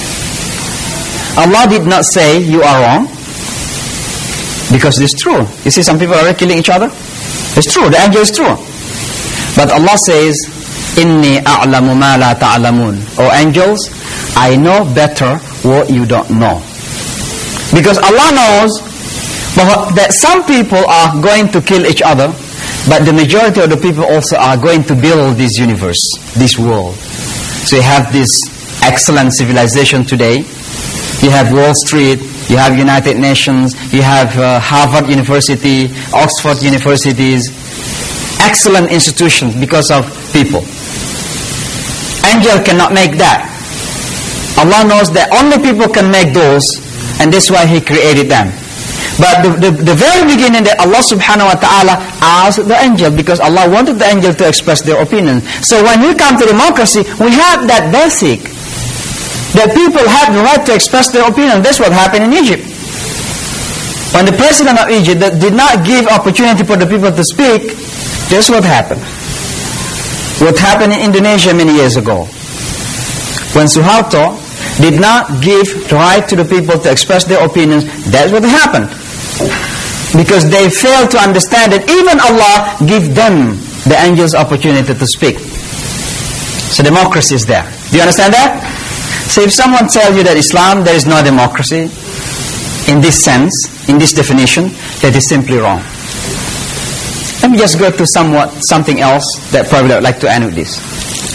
Allah did not say you are wrong, because it's true. You see some people are killing each other. It's true, the angel is true. But Allah says, إِنِّي أَعْلَمُ مَا لَا تَعْلَمُونَ. Oh angels, I know better what you don't know. Because Allah knows that some people are going to kill each other, but the majority of the people also are going to build this universe, this world. So you have this excellent civilization today. You have Wall Street, you have United Nations, you have Harvard University, Oxford Universities. Excellent institutions because of people. Angel cannot make that. Allah knows that only people can make those, and that's why He created them. But the very beginning that Allah subhanahu wa ta'ala asked the angel, because Allah wanted the angel to express their opinion. So when we come to democracy, we have that basic, that people have the right to express their opinion. That's what happened in Egypt. When the president of Egypt did not give opportunity for the people to speak, that's what happened. What happened in Indonesia many years ago. When Suharto did not give the right to the people to express their opinions, that's what happened. Because they failed to understand that even Allah give them, the angels, opportunity to speak. So democracy is there. Do you understand that? So if someone tells you that Islam, there is no democracy, in this sense, in this definition, that is simply wrong. Let me just go to something else that probably I would like to end with this.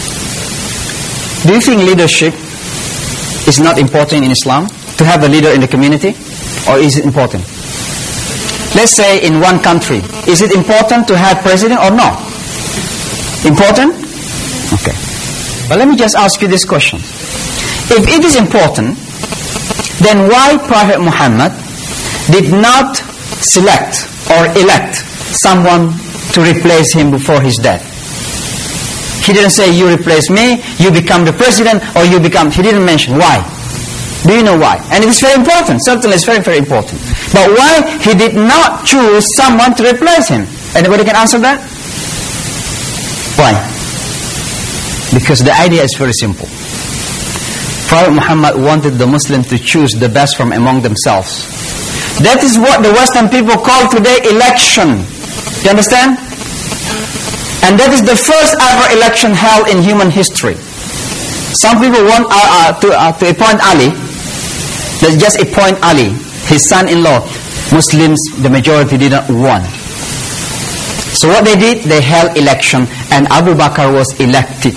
Do you think leadership is not important in Islam? To have a leader in the community? Or is it important? Let's say in one country, is it important to have president or no? Important? Okay. But let me just ask you this question. If it is important, then why Prophet Muhammad did not select or elect someone to replace him before his death. He didn't say, you replace me, you become the president, or you become... He didn't mention why. Do you know why? And it is very important. Certainly it's very, very important. But why he did not choose someone to replace him? Anybody can answer that? Why? Because the idea is very simple. Prophet Muhammad wanted the Muslims to choose the best from among themselves. That is what the Western people call today election. You understand? And that is the first ever election held in human history. Some people want to appoint Ali. Let's just appoint Ali, his son-in-law. Muslims, the majority didn't want. So what they did, they held election, and Abu Bakr was elected.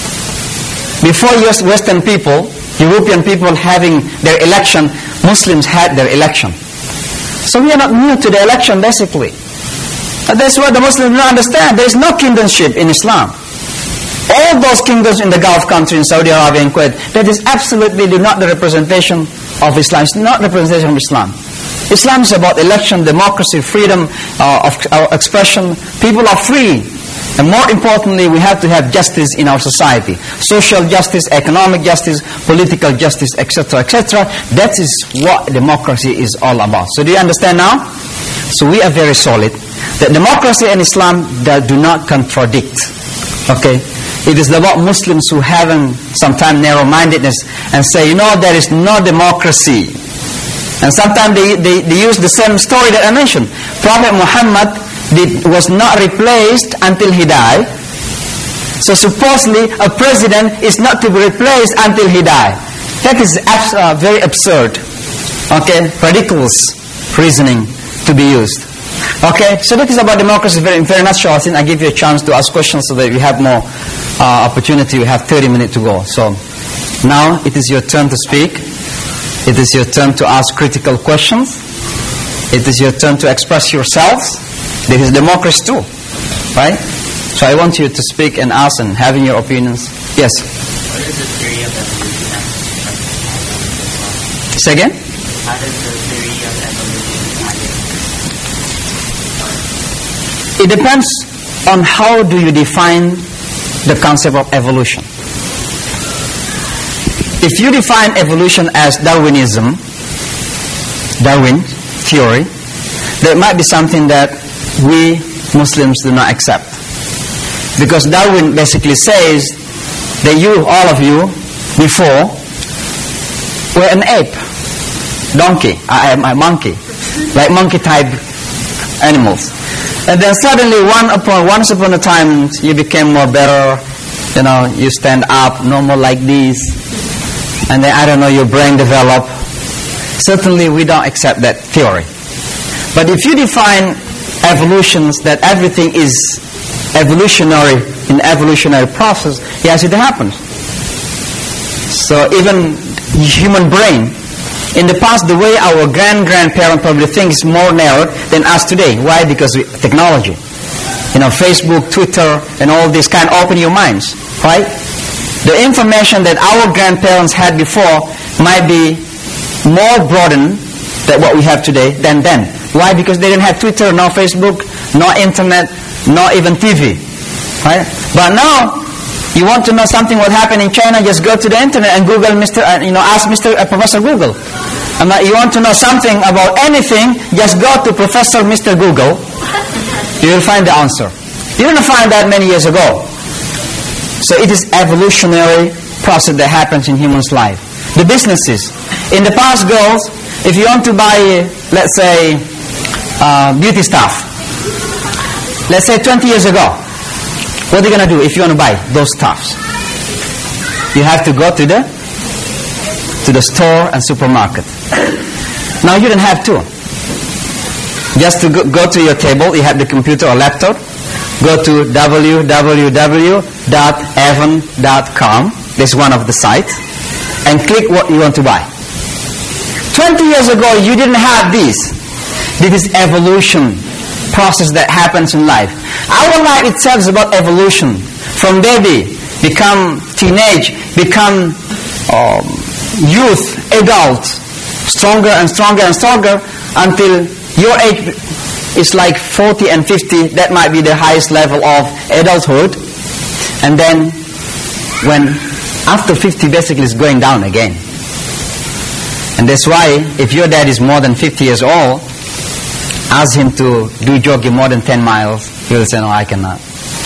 Before Western people, European people having their election, Muslims had their election. So we are not new to the election, basically. That's what the Muslims don't understand. There is no kingdomship in Islam. All those kingdoms in the Gulf country, in Saudi Arabia and Kuwait, that is absolutely not the representation of Islam. It's not the representation of Islam. Islam is about election, democracy, freedom of expression. People are free. And more importantly, we have to have justice in our society. Social justice, economic justice, political justice, etc., etc. That is what democracy is all about. So do you understand now? So we are very solid. That democracy and Islam that do not contradict. Okay? It is about Muslims who having sometimes narrow-mindedness and say, you know, there is no democracy. And sometimes they use the same story that I mentioned. Prophet Muhammad was not replaced until he died. So supposedly a president is not to be replaced until he died. That is very absurd. Okay? Ridiculous reasoning to be used. Okay? So that is about democracy very much. I think I give you a chance to ask questions so that we have more opportunity. We have 30 minutes to go. So now it is your turn to speak. It is your turn to ask critical questions. It is your turn to express yourselves. There is democracy too, right? So I want you to speak and ask and having your opinions. Yes? What is the theory of evolution? Say again? How does the theory of evolution? It depends on how do you define the concept of evolution. If you define evolution as Darwinism, Darwin theory, there might be something that we Muslims do not accept. Because Darwin basically says that you, all of you, before, were an ape, donkey, a monkey, like monkey-type animals. And then suddenly, once upon a time, you became more better, you know, you stand up, no more like this. And then, I don't know, your brain developed. Certainly, we don't accept that theory. But if you define evolutions, that everything is evolutionary, in evolutionary process, yes, it happens. So even human brain, in the past, the way our grandparent probably thinks more narrow than us today. Why? Because of technology. You know, Facebook, Twitter, and all this kind of open your minds, right? The information that our grandparents had before might be more broadened than what we have today than then. Why? Because they didn't have Twitter, no Facebook, no internet, no even TV, right? But now, you want to know something what happened in China, just go to the internet and Google ask Professor Google. You want to know something about anything, just go to Professor Mr. Google. You will find the answer. You didn't find that many years ago. So it is evolutionary process that happens in humans' life. The businesses. In the past, girls, if you want to buy, let's say, beauty stuff, let's say 20 years ago, what are you going to do if you want to buy those stuffs? You have to go to the store and supermarket. Now you don't have to. Just to go to your table, you have the computer or laptop, go to www.avon.com, that's one of the sites, and click what you want to buy. 20 years ago, you didn't have this. This is evolution process that happens in life. Our life itself is about evolution. From baby, become teenage, become youth, adult, stronger and stronger and stronger until your age it's like 40 and 50, that might be the highest level of adulthood. And then when after 50 basically it's going down again. And that's why if your dad is more than 50 years old, ask him to do jogging more than 10 miles, he will say, no, I cannot.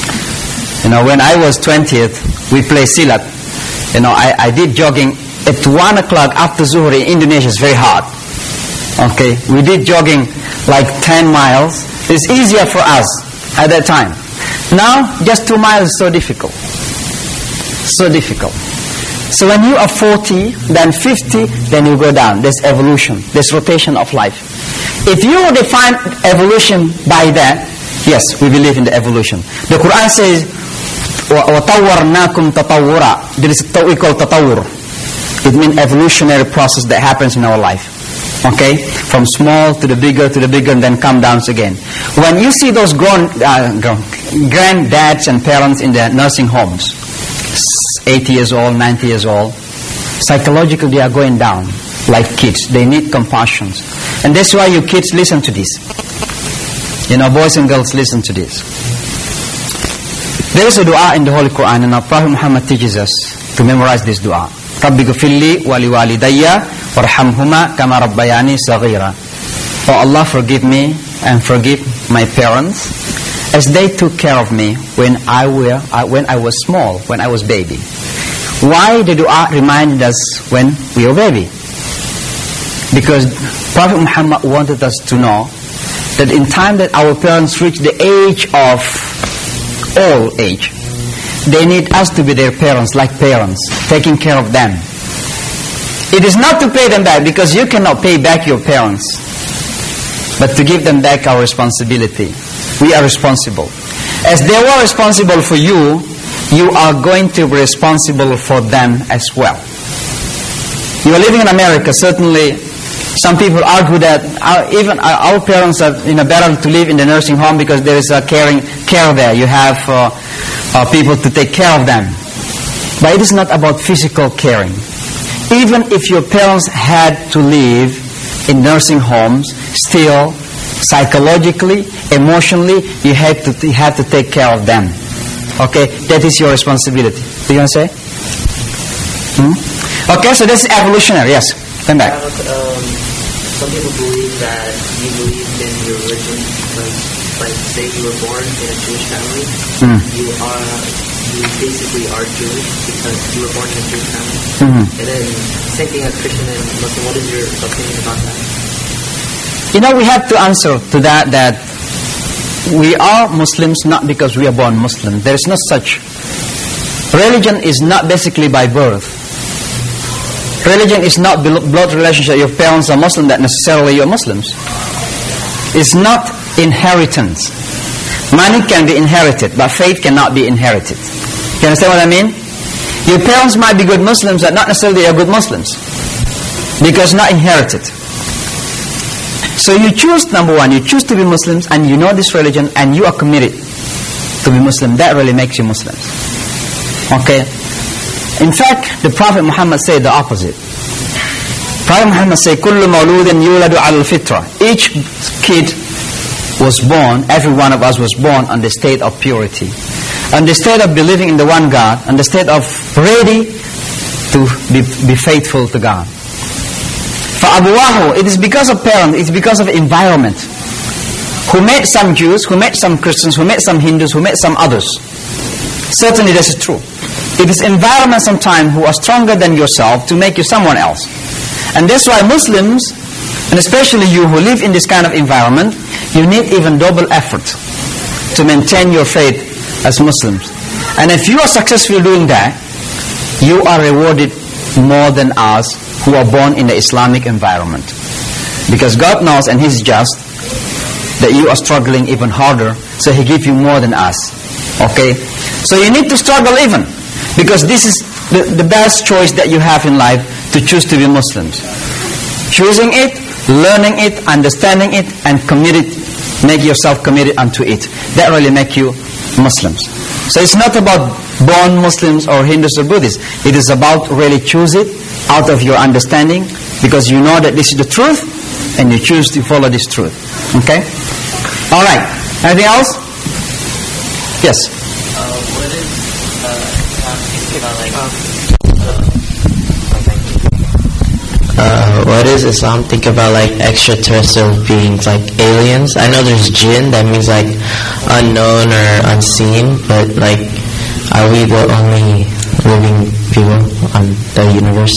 When I was 20th, we play silat. I did jogging at 1 o'clock after Zuhur in Indonesia. It's very hot. Okay, we did jogging like 10 miles. It's easier for us at that time. Now, just 2 miles is so difficult. So difficult. So when you are 40, then 50, then you go down. There's evolution. There's rotation of life. If you define evolution by that, yes, we believe in the evolution. The Quran says, وَطَوَّرْنَاكُمْ تَطَوُّرًا. There is what we call tatawur. It means evolutionary process that happens in our life. Okay? From small to the bigger, and then come down again. When you see those granddads and parents in the nursing homes, 80 years old, 90 years old, psychologically they are going down like kids. They need compassion. And that's why you kids listen to this. Boys and girls, listen to this. There is a dua in the Holy Quran, and our Prophet Muhammad teaches us to memorize this dua. Rabbi ghfirli wa liwalidayya warhamhuma kama rabbayani saghira. Oh Allah, forgive me and forgive my parents as they took care of me when I was small, when I was baby. Why the dua reminded us when we were baby? Because Prophet Muhammad wanted us to know that in time that our parents reach the age of old age, they need us to be their parents, like parents, taking care of them. It is not to pay them back, because you cannot pay back your parents, but to give them back our responsibility. We are responsible. As they were responsible for you, you are going to be responsible for them as well. You are living in America, certainly some people argue that even our parents are better to live in the nursing home because there is a care there. You have people to take care of them. But it is not about physical caring. Even if your parents had to live in nursing homes, still psychologically, emotionally, you have to take care of them. Okay, that is your responsibility. Do you want to say? Okay, so that's evolutionary. Yes, come back. Some people believe that you believe in your religion because, like, say you were born in a Jewish family, you basically are Jewish because you were born in a Jewish family. And then same thing as Christian and Muslim. What is your opinion about that? We have to answer to that we are Muslims not because we are born Muslim. There is no such. Religion is not basically by birth. Religion is not blood relationship. Your parents are Muslim, that necessarily you're Muslims. It's not inheritance. Money can be inherited, but faith cannot be inherited. You understand what I mean? Your parents might be good Muslims, but not necessarily they are good Muslims, because not inherited. So you choose, number one, you choose to be Muslims, and you know this religion, and you are committed to be Muslim. That really makes you Muslims. Okay? In fact, the Prophet Muhammad said the opposite. Prophet Muhammad said, كُلُّ مَوْلُودٍ يُولَدُ عَلَى الْفِطْرَةِ. Each kid was born, every one of us was born on the state of purity, on the state of believing in the one God, on the state of ready to be faithful to God. فَأَبُوَاهُ, it is because of parents, it's because of environment. Who made some Jews, who made some Christians, who made some Hindus, who made some others. Certainly this is true. It is environment sometimes who are stronger than yourself to make you someone else. And that's why Muslims, and especially you who live in this kind of environment, you need even double effort to maintain your faith as Muslims. And if you are successful doing that, you are rewarded more than us who are born in the Islamic environment. Because God knows, and He's just, that you are struggling even harder, so He gives you more than us. Okay? So you need to struggle even, because this is the best choice that you have in life, to choose to be Muslims. Choosing it, learning it, understanding it, and make yourself committed unto it. That really make you Muslims. So it's not about born Muslims or Hindus or Buddhists. It is about really choose it out of your understanding, because you know that this is the truth, and you choose to follow this truth. Okay? All right. Anything else? Yes. What is thinking about what does Islam think about like extraterrestrial beings, like aliens? I know there's jinn, that means like unknown or unseen, but like, are we the only living people on the universe?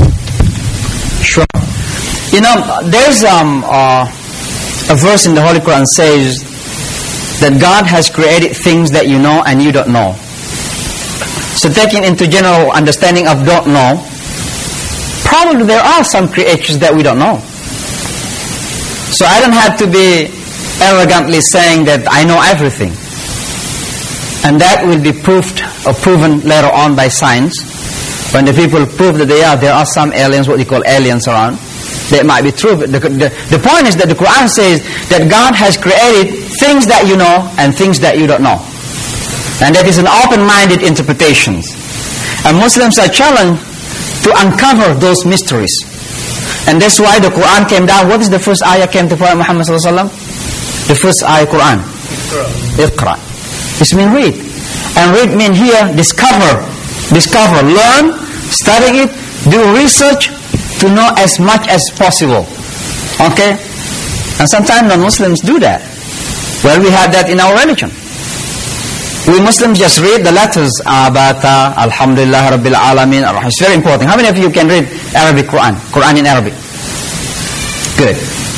Sure. You know, there's a verse in the Holy Quran says that God has created things that you know and you don't know. So taking into general understanding of don't know, probably there are some creatures that we don't know. So I don't have to be arrogantly saying that I know everything. And that will be proved or proven later on by science. When the people prove that there are some aliens, what they call aliens around, that might be true. But the point is that the Quran says that God has created things that you know and things that you don't know. And that is an open-minded interpretation. And Muslims are challenged to uncover those mysteries. And that's why the Quran came down. What is the first ayah came to Prophet Muhammad sallallahu alaihi wasallam? The first ayah Quran. Iqra. This means read. And read means here, discover. Discover, learn, study it, do research to know as much as possible. Okay? And sometimes non-Muslims do that. Well, we have that in our religion. We Muslims just read the letters, Abata, Alhamdulillah, Rabbil Alameen. It's very important. How many of you can read Arabic Quran? Quran in Arabic? Good.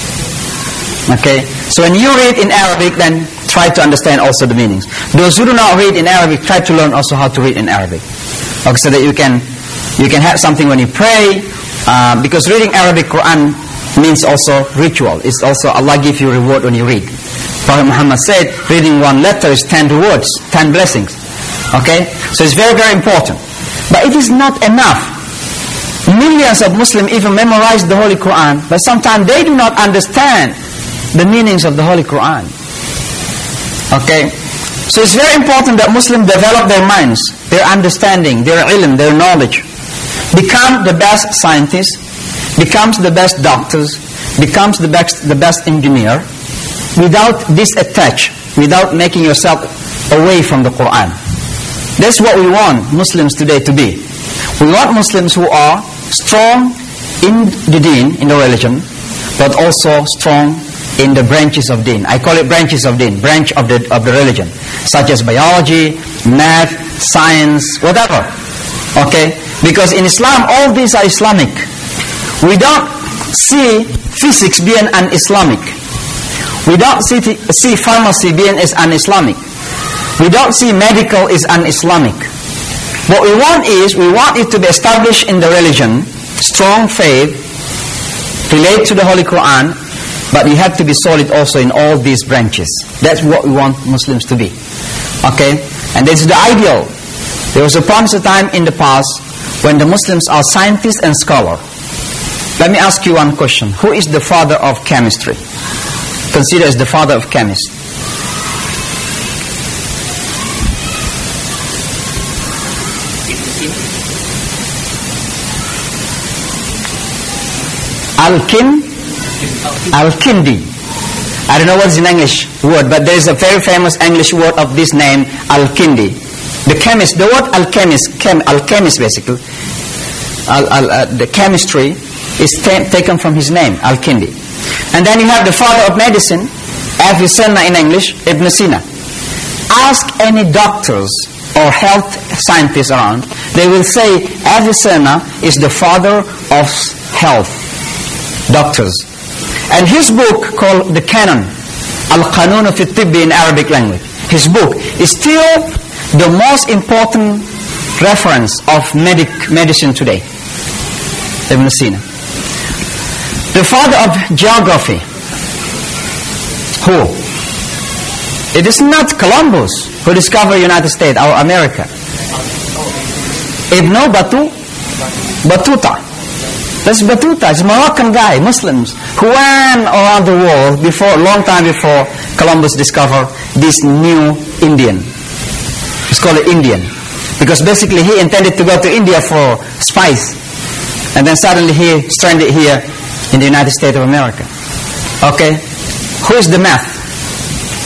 Okay? So when you read in Arabic, then try to understand also the meanings. Those who do not read in Arabic, try to learn also how to read in Arabic. Okay, so that you can have something when you pray, because reading Arabic Quran means also ritual. It's also Allah gives you reward when you read. Prophet Muhammad said, reading one letter is 10 rewards, 10 blessings. Okay? So it's very, very important. But it is not enough. Millions of Muslims even memorize the Holy Quran, but sometimes they do not understand the meanings of the Holy Quran. Okay? So it's very important that Muslims develop their minds, their understanding, their ilm, their knowledge. Become the best scientists, becomes the best doctors, becomes the best engineer, without disattach, without making yourself away from the Quran. That's what we want Muslims today to be. We want Muslims who are strong in the deen, in the religion, but also strong in the branches of deen. I call it branches of deen, branch of the religion, such as biology, math, science, whatever. Okay? Because in Islam, all these are Islamic. We don't see physics being un-Islamic. We don't see pharmacy being as un-Islamic. We don't see medical as un-Islamic. What we want it to be established in the religion, strong faith, relate to the Holy Quran, but you have to be solid also in all these branches. That's what we want Muslims to be. Okay? And this is the ideal. There was once a time in the past when the Muslims are scientists and scholars. Let me ask you one question. Who is the father of chemistry? Consider as the father of chemistry. Al-Kindi. I don't know what's in English word, but there is a very famous English word of this name, Al-Kindi. The chemist, the word alchemist basically, the chemistry is taken from his name, Al-Kindi. And then you have the father of medicine, Avicenna in English, Ibn Sina. Ask any doctors or health scientists around, they will say Avicenna is the father of health, doctors. And his book called the Canon, Al-Qanun fi Tibbi in Arabic language, his book is still the most important reference of medicine today, Ibn Sina. The father of geography, who? It is not Columbus who discovered the United States or America. Ibn Battuta. That's Battuta. It's a Moroccan guy, Muslims, who went around the world a long time before Columbus discovered this new Indian. It's called Indian. Because basically he intended to go to India for spice. And then suddenly he stranded here in the United States of America. Okay? Who is the math?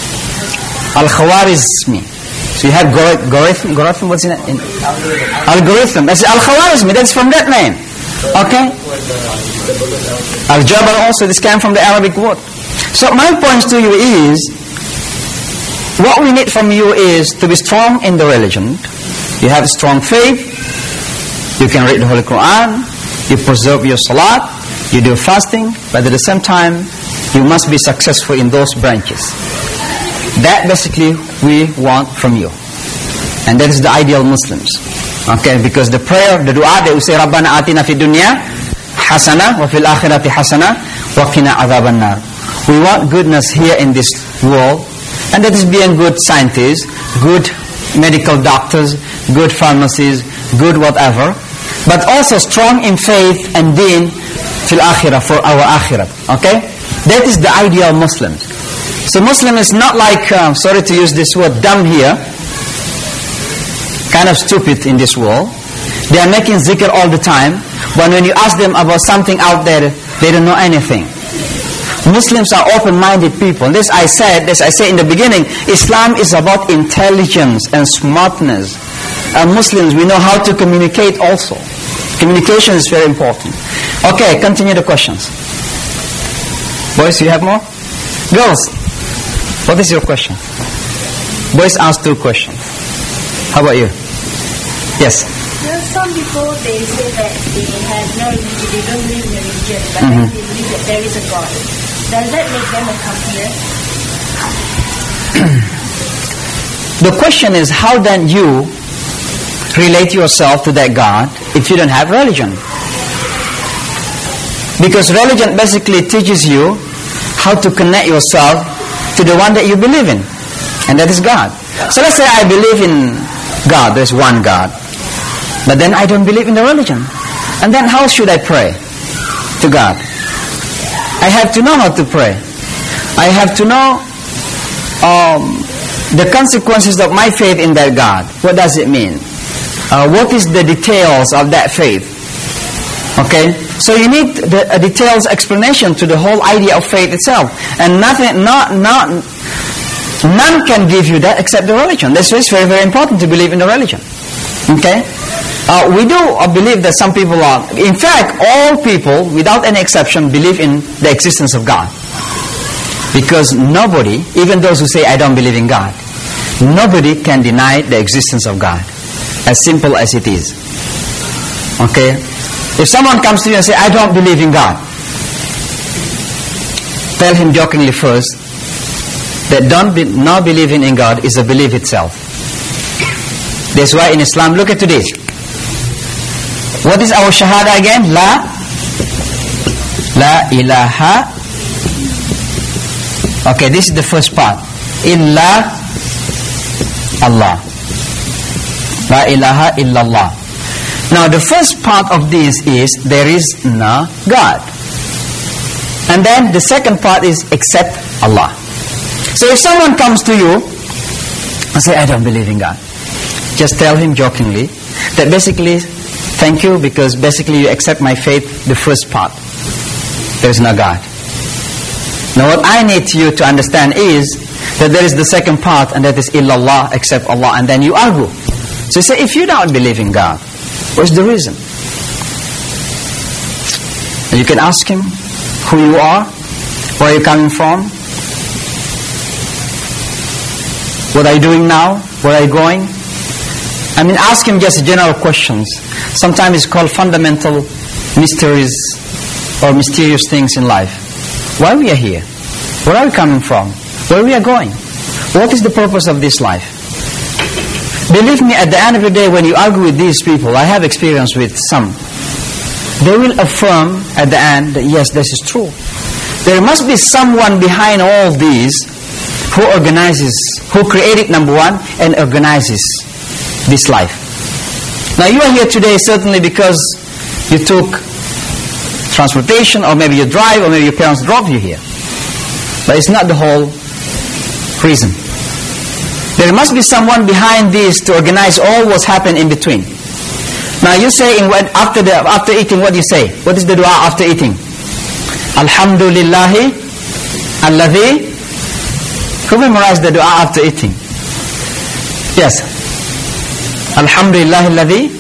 Al-Khawarizmi. So you have Gorathim, what's in it? Algorithm. That's Al-Khawarizmi, that's from that name. Okay? Al-Jabal also, this came from the Arabic word. So my point to you is, what we need from you is to be strong in the religion. You have strong faith, you can read the Holy Quran, you preserve your salat, you do fasting, but at the same time, you must be successful in those branches. That basically we want from you. And that is the ideal Muslims. Okay, because the prayer, the dua, they will say, Rabbana atina fi dunya hasana wa fil akhirati hasana wa qina adhaban nar. We want goodness here in this world, and that is being good scientists, good medical doctors, good pharmacies, good whatever, but also strong in faith and deen fil akhirah, for our akhirat. Okay? That is the ideal Muslim. So Muslim is not like, sorry to use this word, dumb here, kind of stupid in this world. They are making zikr all the time, but when you ask them about something out there, they don't know anything. Muslims are open-minded people. This I say in the beginning, Islam is about intelligence and smartness. And Muslims, we know how to communicate also. Communication is very important. Okay, continue the questions. Boys, you have more? Girls, what is your question? Boys ask 2 questions. How about you? Yes. There are some people, they say that they have no religion, they don't believe in a religion, but then they believe that there is a God. Does that make them a kafir? The question is, how then you relate yourself to that God if you don't have religion? Because religion basically teaches you how to connect yourself to the one that you believe in, and that is God. So let's say I believe in God, there's one God, but then I don't believe in the religion. And then how should I pray to God? I have to know how to pray. I have to know the consequences of my faith in that God. What does it mean? What is the details of that faith? Okay? So you need a detailed explanation to the whole idea of faith itself. And none can give you that except the religion. That's why it's very, very important to believe in the religion. Okay? We do believe that some people are, in fact, all people, without any exception, believe in the existence of God. Because nobody, even those who say, I don't believe in God, nobody can deny the existence of God. As simple as it is. Okay? If someone comes to you and says, I don't believe in God, tell him jokingly first, that not believing in God is a belief itself. That's why in Islam, look at today. What is our shahada again? La ilaha. Okay, this is the first part. Illa Allah. La ilaha illallah. Now the first part of this is there is no God. And then the second part is except Allah. So if someone comes to you and say, I don't believe in God, just tell him jokingly that basically, thank you, because basically you accept my faith, the first part. There is no God. Now what I need you to understand is that there is the second part, and that is illallah, except Allah, and then you argue. So you say, if you don't believe in God, what's the reason? And you can ask him who you are, where are you coming from, what are you doing now, where are you going? I mean, ask him just general questions. Sometimes it's called fundamental mysteries or mysterious things in life. Why we are here? Where are we coming from? Where we are going? What is the purpose of this life? Believe me, at the end of the day, when you argue with these people, I have experience with some, they will affirm at the end that yes, this is true. There must be someone behind all these who organizes, who created, number one, and organizes this life. Now you are here today certainly because you took transportation, or maybe you drive, or maybe your parents drove you here. But it's not the whole reason. There must be someone behind this to organize all what's happened in between. Now you say after eating, what do you say? What is the dua after eating? Alhamdulillahi alladhi Who memorized the dua after eating? Yes. Alhamdulillah alladhi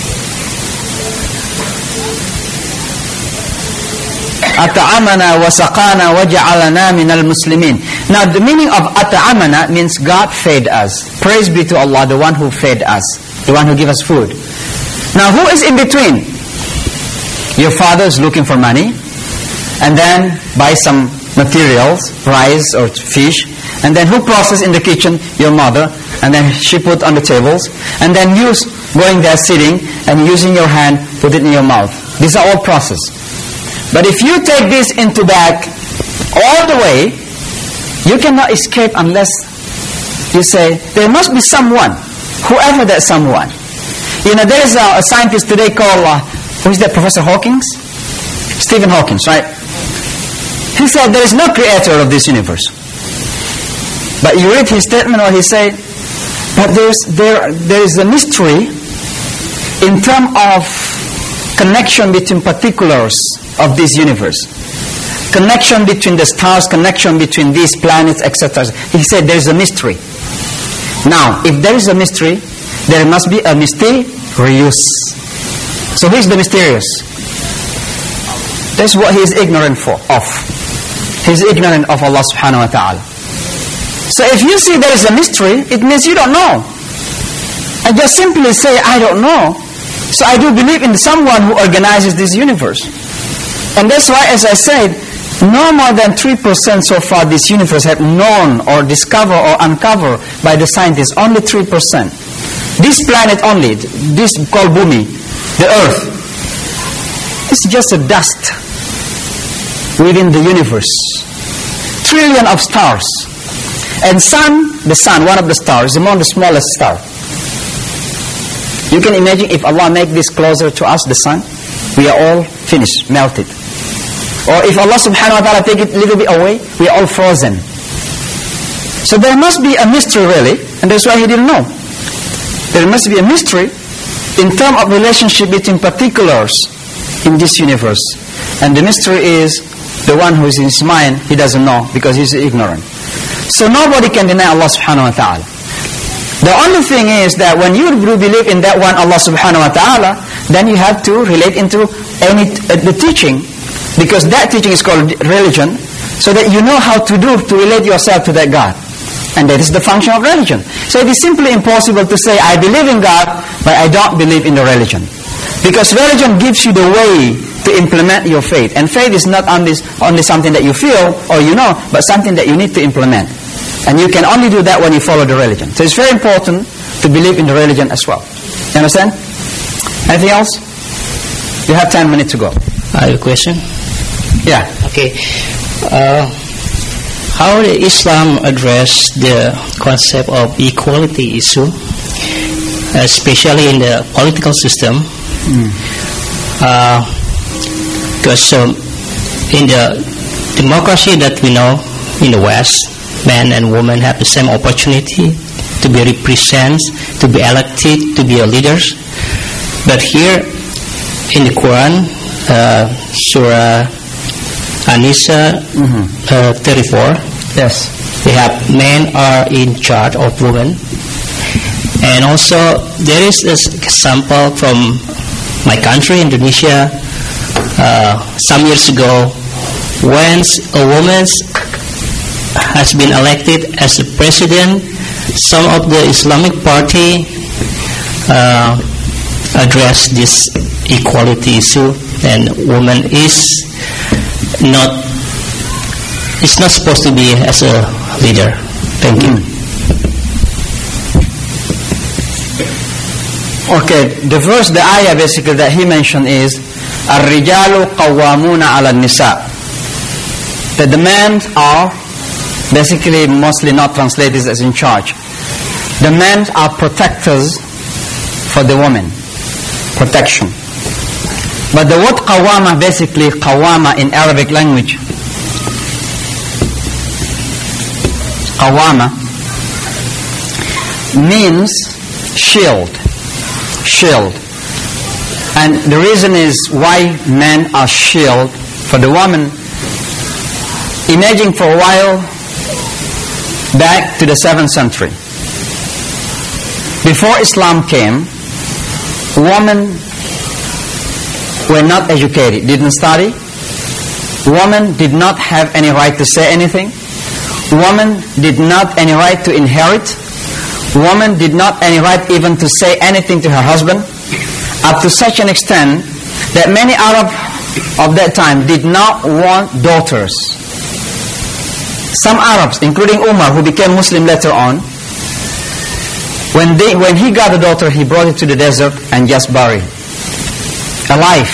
at'amana wa saqana wa ja'alana minal muslimin. Now the meaning of at'amana means God fed us. Praise be to Allah, the one who fed us, the one who gave us food. Now who is in between? Your father is looking for money and then buy some materials, rice or fish, and then who process in the kitchen? Your mother, and then she put on the tables, and then you going there sitting and using your hand, put it in your mouth. These are all process. But if you take this into back all the way, you cannot escape unless you say, there must be someone, whoever that someone. You know, there is a scientist today called, who is that, Professor Hawking? Stephen Hawking, right? He said there is no creator of this universe. But you read his statement where he said, but there is a mystery in terms of connection between particulars of this universe. Connection between the stars, connection between these planets, etc. He said there is a mystery. Now, if there is a mystery, there must be a mysterious. So who is the mysterious? That's what he is ignorant of. He is ignorant of Allah subhanahu wa ta'ala. So if you see there is a mystery, it means you don't know. And just simply say, I don't know. So I do believe in someone who organizes this universe. And that's why, as I said, no more than 3% so far this universe have known or discovered or uncovered by the scientists. Only 3%. This planet only, this called Bumi, the Earth, it's just a dust within the universe. Trillion of stars. And the sun, one of the stars, is among the smallest star. You can imagine if Allah make this closer to us, the sun, we are all finished, melted. Or if Allah subhanahu wa ta'ala take it a little bit away, we are all frozen. So there must be a mystery really, and that's why he didn't know. There must be a mystery in terms of relationship between particulars in this universe. And the mystery is the one who is in his mind, he doesn't know because he's ignorant. So nobody can deny Allah subhanahu wa ta'ala. The only thing is that when you believe in that one Allah subhanahu wa ta'ala, then you have to relate into the teaching. Because that teaching is called religion, so that you know how to do to relate yourself to that God. And that is the function of religion. So it is simply impossible to say, I believe in God, but I don't believe in the religion. Because religion gives you the way to implement your faith. And faith is not only something that you feel or you know, but something that you need to implement. And you can only do that when you follow the religion. So it's very important to believe in the religion as well. You understand? Anything else? You have 10 minutes to go. I have a question. Yeah. Okay. How did Islam address the concept of equality issue, especially in the political system? Because in the democracy that we know in the West, men and women have the same opportunity to be represented, to be elected, to be leaders. But here in the Quran, Surah An-Nisa 34, yes, we have men are in charge of women. And also there is this example from my country, Indonesia, some years ago, when a woman has been elected as the president, some of the Islamic party address this equality issue, and woman is not supposed to be as a leader. Thank you. Okay, the verse, the ayah basically that he mentioned is Ar-rijalu qawwamuna 'ala an-nisa. That the men are basically mostly not translated as in charge. The men are protectors for the women. Protection. But the word qawama, basically qawama in Arabic language, qawama means shield. Shield. And the reason is why men are shield for the woman. Imagine for a while back to the 7th century. Before Islam came, women were not educated, didn't study. Women did not have any right to say anything. Women did not any right to inherit. Woman did not any right even to say anything to her husband, up to such an extent that many Arabs of that time did not want daughters. Some Arabs, including Umar, who became Muslim later on, when he got a daughter, he brought it to the desert and just buried. Alive.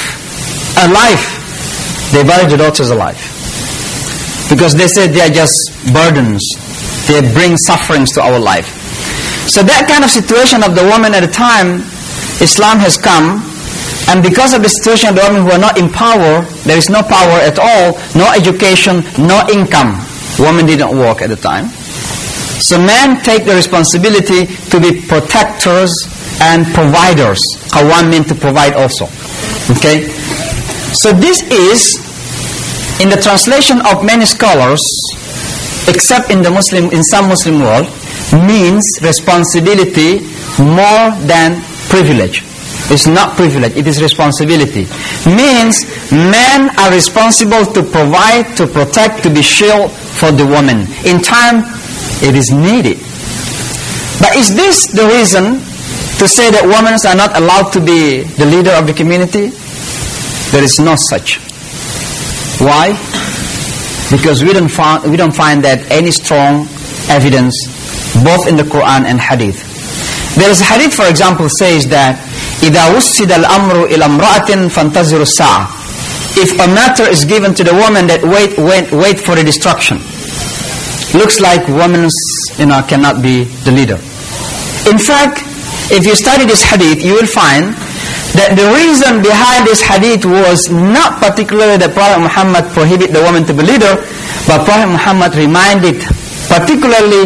They buried the daughters alive. Because they said they are just burdens. They bring sufferings to our life. So that kind of situation of the woman at the time, Islam has come, and because of the situation of the women who are not in power, there is no power at all, no education, no income. Women didn't work at the time. So men take the responsibility to be protectors and providers. Qawwam means to provide also. Okay? So this is, in the translation of many scholars, except in some Muslim world, means responsibility more than privilege. It's not privilege, it is responsibility. Means men are responsible to provide, to protect, to be shield for the woman in time it is needed. But is this the reason to say that women are not allowed to be the leader of the community? There is no such. Why? Because we don't find that any strong evidence both in the Quran and Hadith. There is a Hadith, for example, says that إِذَا وُسِّدَ الْأَمْرُ إِلَى امْرَأَةٍ فَانْتَظِرُ السَّاعَةِ. If a matter is given to the woman, that wait for the destruction. Looks like women cannot be the leader. In fact, if you study this Hadith, you will find that the reason behind this Hadith was not particularly that Prophet Muhammad prohibited the woman to be leader, but Prophet Muhammad reminded particularly,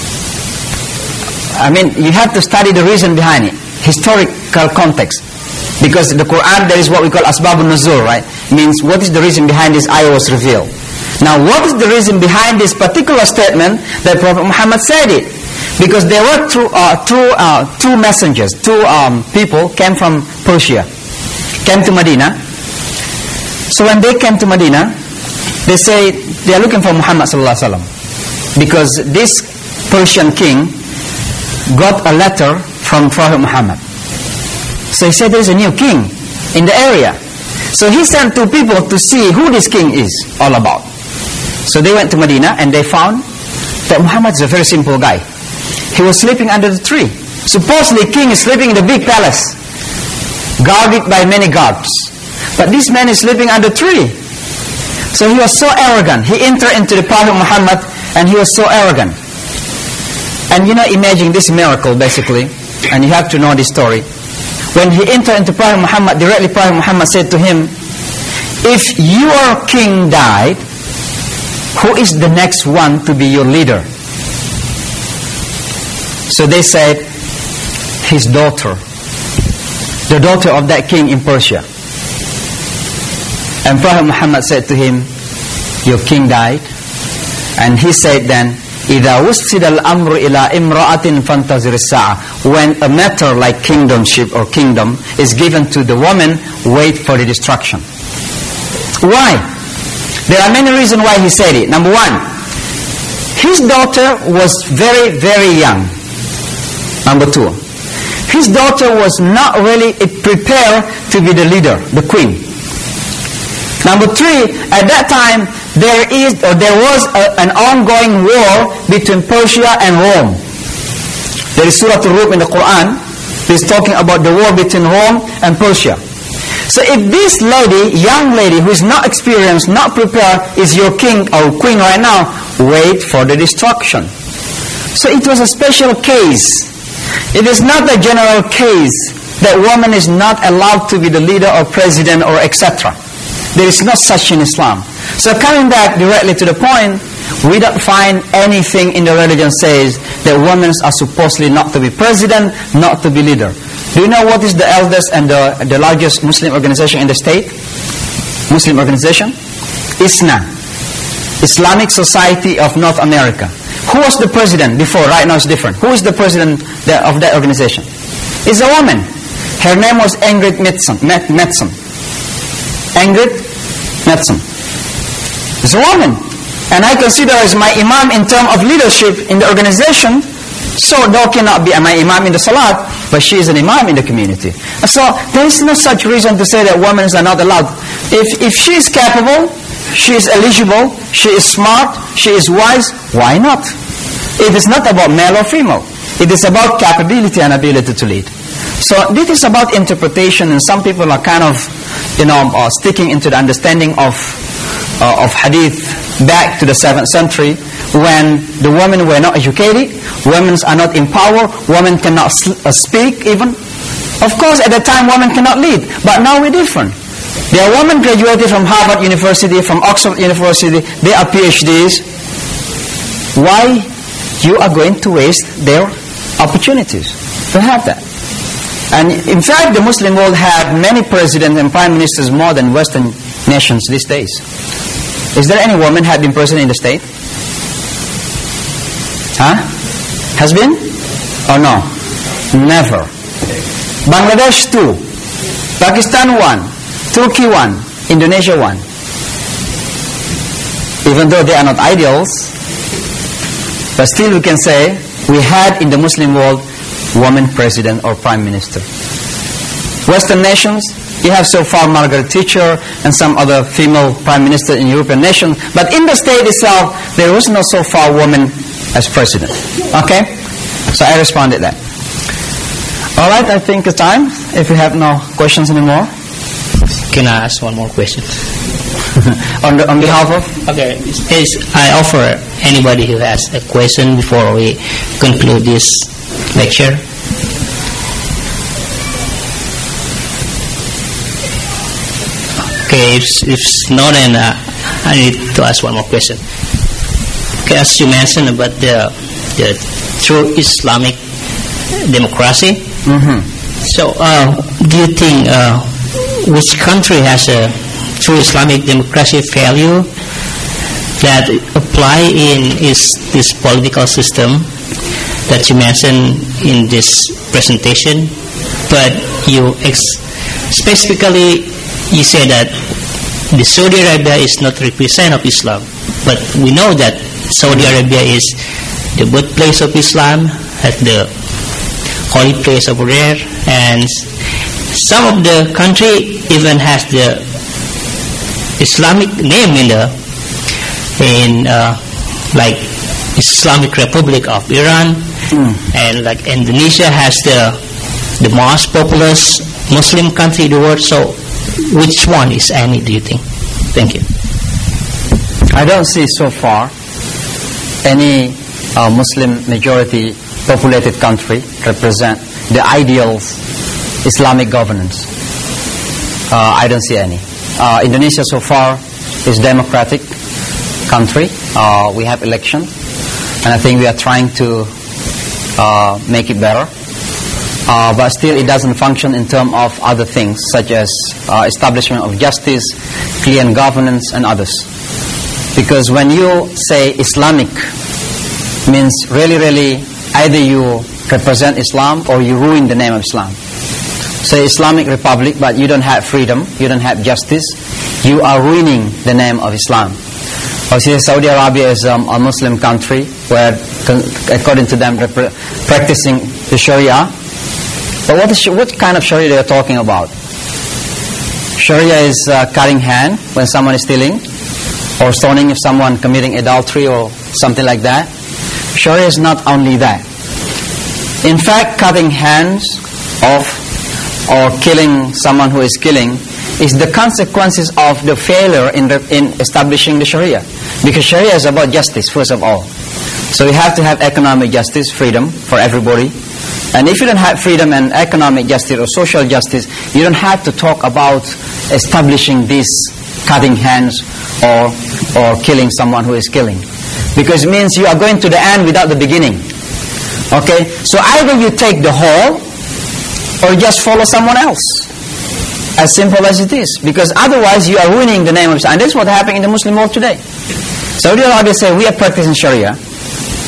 you have to study the reason behind it, historical context. Because in the Quran there is what we call Asbabun Nuzul, right? Means what is the reason behind this ayah was revealed. Now what is the reason behind this particular statement that Prophet Muhammad said it? Because there were two messengers, two people came from Persia, came to Medina. So when they came to Medina, they say they are looking for Muhammad sallallahu alaihi wasallam, because this Persian king got a letter from Prophet Muhammad. So he said there is a new king in the area. So he sent two people to see who this king is all about. So they went to Medina and they found that Muhammad is a very simple guy. He was sleeping under the tree. Supposedly king is sleeping in the big palace, guarded by many guards. But this man is sleeping under a tree. So he was so arrogant. He entered into the Prophet Muhammad and he was so arrogant. And imagine this miracle basically, and you have to know this story. When he entered into Prophet Muhammad, directly Prophet Muhammad said to him, if your king died, who is the next one to be your leader? So they said, his daughter, the daughter of that king in Persia. And Prophet Muhammad said to him, your king died. And he said then, إِذَا وُسِّدَ الْأَمْرُ إِلَىٰ إِمْرَأَةٍ فَانْتَظِرِ السَّاعَةِ. When a matter like kingdomship or kingdom is given to the woman, wait for the destruction. Why? There are many reasons why he said it. Number one, his daughter was very, very young. Number two, his daughter was not really prepared to be the leader, the queen. Number three, at that time, there was an ongoing war between Persia and Rome. There is Surah Al-Rum in the Quran. It's talking about the war between Rome and Persia. So if this lady, young lady, who is not experienced, not prepared, is your king or queen right now, wait for the destruction. So it was a special case. It is not a general case that woman is not allowed to be the leader or president or etc. There is no such in Islam. So coming back directly to the point, we don't find anything in the religion says that women are supposedly not to be president, not to be leader. Do you know what is the eldest and the largest Muslim organization in the state? Muslim organization? ISNA, Islamic Society of North America. Who was the president before? Right now it's different. Who is the president of that organization? It's a woman. Her name was Ingrid Mattson. Ingrid Mattson. It's a woman. And I consider her as my imam in terms of leadership in the organization. So though cannot be my imam in the salat, but she is an imam in the community. So there is no such reason to say that women are not allowed. If she is capable, she is eligible, she is smart, she is wise, why not? It is not about male or female. It is about capability and ability to lead. So this is about interpretation, and some people are kind of, sticking into the understanding of hadith back to the 7th century, when the women were not educated, women are not in power, women cannot speak even. Of course, at the time, women cannot lead, but now we're different. There are women graduated from Harvard University, from Oxford University, they are PhDs. Why you are going to waste their opportunities to have that? And in fact, the Muslim world have many presidents and prime ministers more than Western nations these days. Is there any woman have been president in the state? Has been? Or no? Never. Bangladesh 2, Pakistan 1, Turkey 1, Indonesia 1. Even though they are not ideals, but still we can say we had in the Muslim world woman president or prime minister. Western nations, you have so far Margaret Thatcher and some other female prime minister in European nations, but in the state itself there was not so far woman as president. Okay? So I responded that. Alright, I think it's time. If you have no questions anymore. Can I ask one more question? on behalf of? Okay, I offer anybody who has a question before we conclude this lecture. Okay, if not, then I need to ask one more question. Okay, as you mentioned about the true Islamic democracy, so do you think which country has a true Islamic democracy value that apply in this political system that you mentioned in this presentation, but you specifically you say that the Saudi Arabia is not representative of Islam, but we know that Saudi Arabia is the birthplace of Islam, at the holy place over there, and some of the country even has the Islamic name in like Islamic Republic of Iran, and like Indonesia has the most populous Muslim country in the world. So which one is any, do you think? Thank you. I don't see so far any Muslim majority populated country represent the ideals Islamic governance. I don't see any. Indonesia so far is democratic country. We have election, and I think we are trying to make it better. But still it doesn't function in terms of other things such as establishment of justice, clean governance and others. Because when you say Islamic, means really either you represent Islam or you ruin the name of Islam. Say Islamic Republic, but you don't have freedom, you don't have justice, you are ruining the name of Islam. Obviously, Saudi Arabia is a Muslim country where, according to them, practicing the Sharia. But what kind of Sharia they are talking about? Sharia is cutting hand when someone is stealing, or stoning if someone committing adultery or something like that. Sharia is not only that. In fact, cutting hands off or killing someone who is killing is the consequences of the failure in establishing the Sharia. Because Sharia is about justice, first of all. So you have to have economic justice, freedom for everybody. And if you don't have freedom and economic justice or social justice, you don't have to talk about establishing this cutting hands or killing someone who is killing. Because it means you are going to the end without the beginning. Okay? So either you take the whole or just follow someone else. As simple as it is. Because otherwise you are ruining the name of Islam. And that's what happened in the Muslim world today. Saudi Arabia say we are practicing Sharia.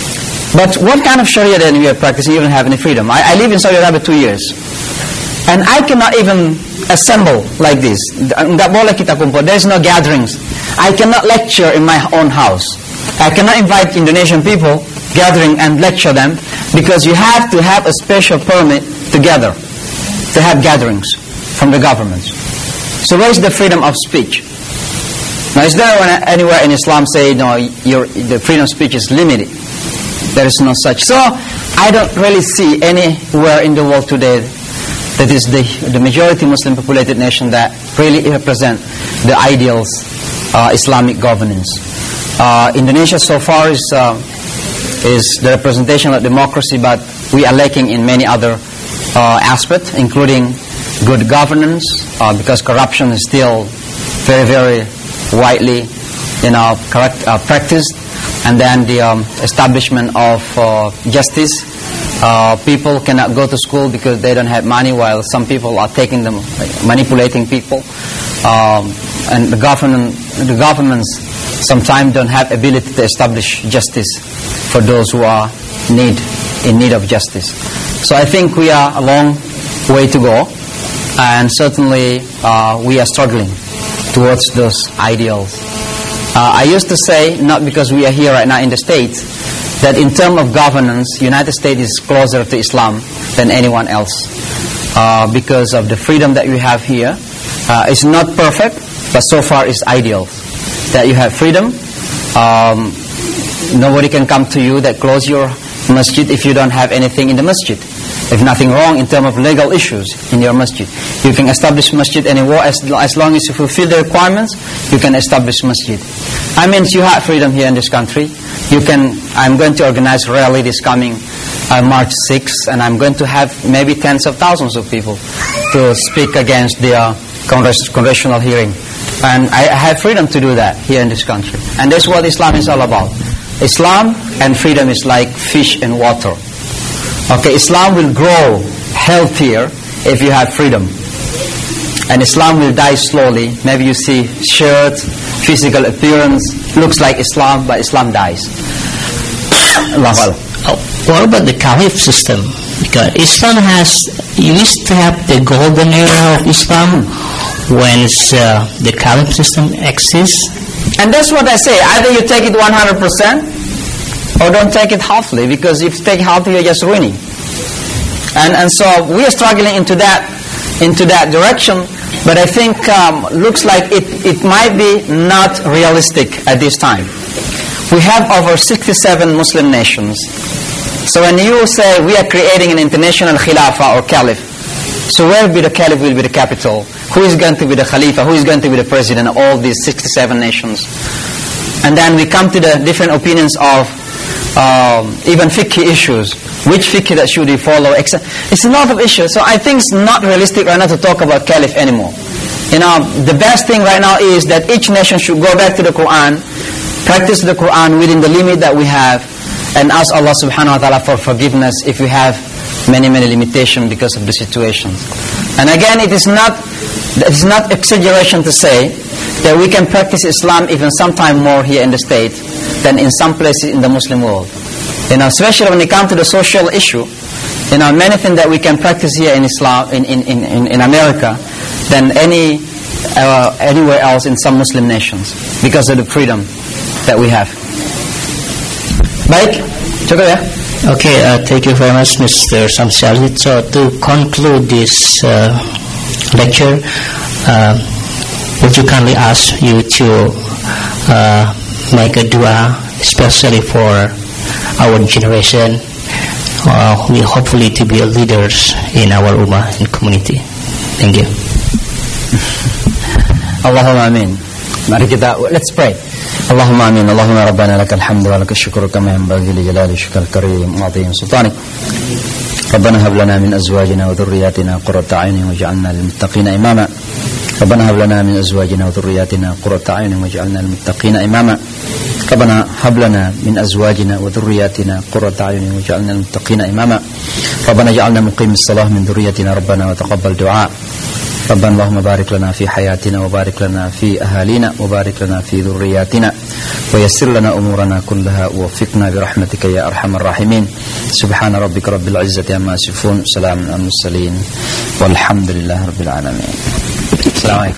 But what kind of Sharia then we are practicing? You don't have any freedom. I live in Saudi Arabia 2 years. And I cannot even assemble like this. Nggak boleh kita kumpul. There is no gatherings. I cannot lecture in my own house. I cannot invite Indonesian people gathering and lecture them, because you have to have a special permit to gather, to have gatherings from the government. So where is the freedom of speech? Now, is there anywhere in Islam say, no, the freedom of speech is limited? There is no such. So I don't really see anywhere in the world today that is the majority Muslim populated nation that really represent the ideals Islamic governance. Indonesia so far is the representation of democracy, but we are lacking in many other aspects, including good governance, because corruption is still very, very widely practiced, and then the establishment of justice. People cannot go to school because they don't have money, while some people are taking them, manipulating people, and the governments sometimes don't have ability to establish justice for those who are in need of justice. So I think we are a long way to go, and certainly we are struggling towards those ideals. I used to say, not because we are here right now in the States, that in terms of governance, United States is closer to Islam than anyone else, because of the freedom that we have here. It's not perfect, but so far it's ideal. That you have freedom. Nobody can come to you that close your masjid if you don't have anything in the masjid. If nothing wrong in terms of legal issues in your masjid. You can establish masjid anywhere as long as you fulfill the requirements, you can establish masjid. I mean, you have freedom here in this country. I'm going to organize a rally this coming March 6th, and I'm going to have maybe tens of thousands of people to speak against the congressional hearing. And I have freedom to do that here in this country. And that's what Islam is all about. Islam and freedom is like fish and water. Okay, Islam will grow healthier if you have freedom. And Islam will die slowly. Maybe you see shirt, physical appearance, looks like Islam, but Islam dies. What about the Caliph system? Because Islam used to have the golden era of Islam when the Caliph system exists. And that's what I say. Either you take it 100% or don't take it halfly, because if you take halfly, you're just ruining. And so we are struggling into that direction, but I think looks like it might be not realistic at this time. We have over 67 Muslim nations. So when you say we are creating an international khilafah or caliph, so where will be the caliph, will be the capital? Who is going to be the khalifa? Who is going to be the president of all these 67 nations? And then we come to the different opinions of even fiqh issues. Which fiqh that should we follow? It's a lot of issues. So I think it's not realistic right now to talk about caliph anymore. The best thing right now is that each nation should go back to the Quran, practice the Quran within the limit that we have, and ask Allah subhanahu wa ta'ala for forgiveness if we have many limitations because of the situation. And again, it is not exaggeration to say that we can practice Islam even sometime more here in the States than in some places in the Muslim world. Especially when it comes to the social issue, many things that we can practice here in Islam, in America, than anywhere else in some Muslim nations, because of the freedom that we have. Baik, cukup ya? Okay, thank you very much, Mr. Samsyazid. So to conclude this lecture, would you kindly ask you to make a dua, especially for our generation, we hopefully to be leaders in our ummah and community. Thank you. Allahumma amin. Mari let's pray. اللهم آمين. اللهم ربنا لك الحمد ولك الشكر كما ينبغي لجلال وجهك الكريم وعظيم سلطانك. ربنا هب لنا من أزواجنا وذرياتنا قرة أعين واجعلنا للمتقين إماما. ربنا هب لنا من أزواجنا وذرياتنا قرة أعين واجعلنا للمتقين إماما. ربنا هب لنا من أزواجنا وذرياتنا قرة أعين واجعلنا للمتقين إماما. ربنا اجعلنا مقيم الصلاة من ذريتنا ربنا وتقبل دعاء. ربنا اللهم بارك لنا في حياتنا وبارك لنا في أهالينا وبارك لنا في ذرياتنا ويسر لنا أمورنا كلها ووفقنا برحمتك يا أرحم الراحمين. سبحان ربك رب العزة عما يصفون، سلام على المرسلين والحمد لله رب العالمين. السلام عليكم.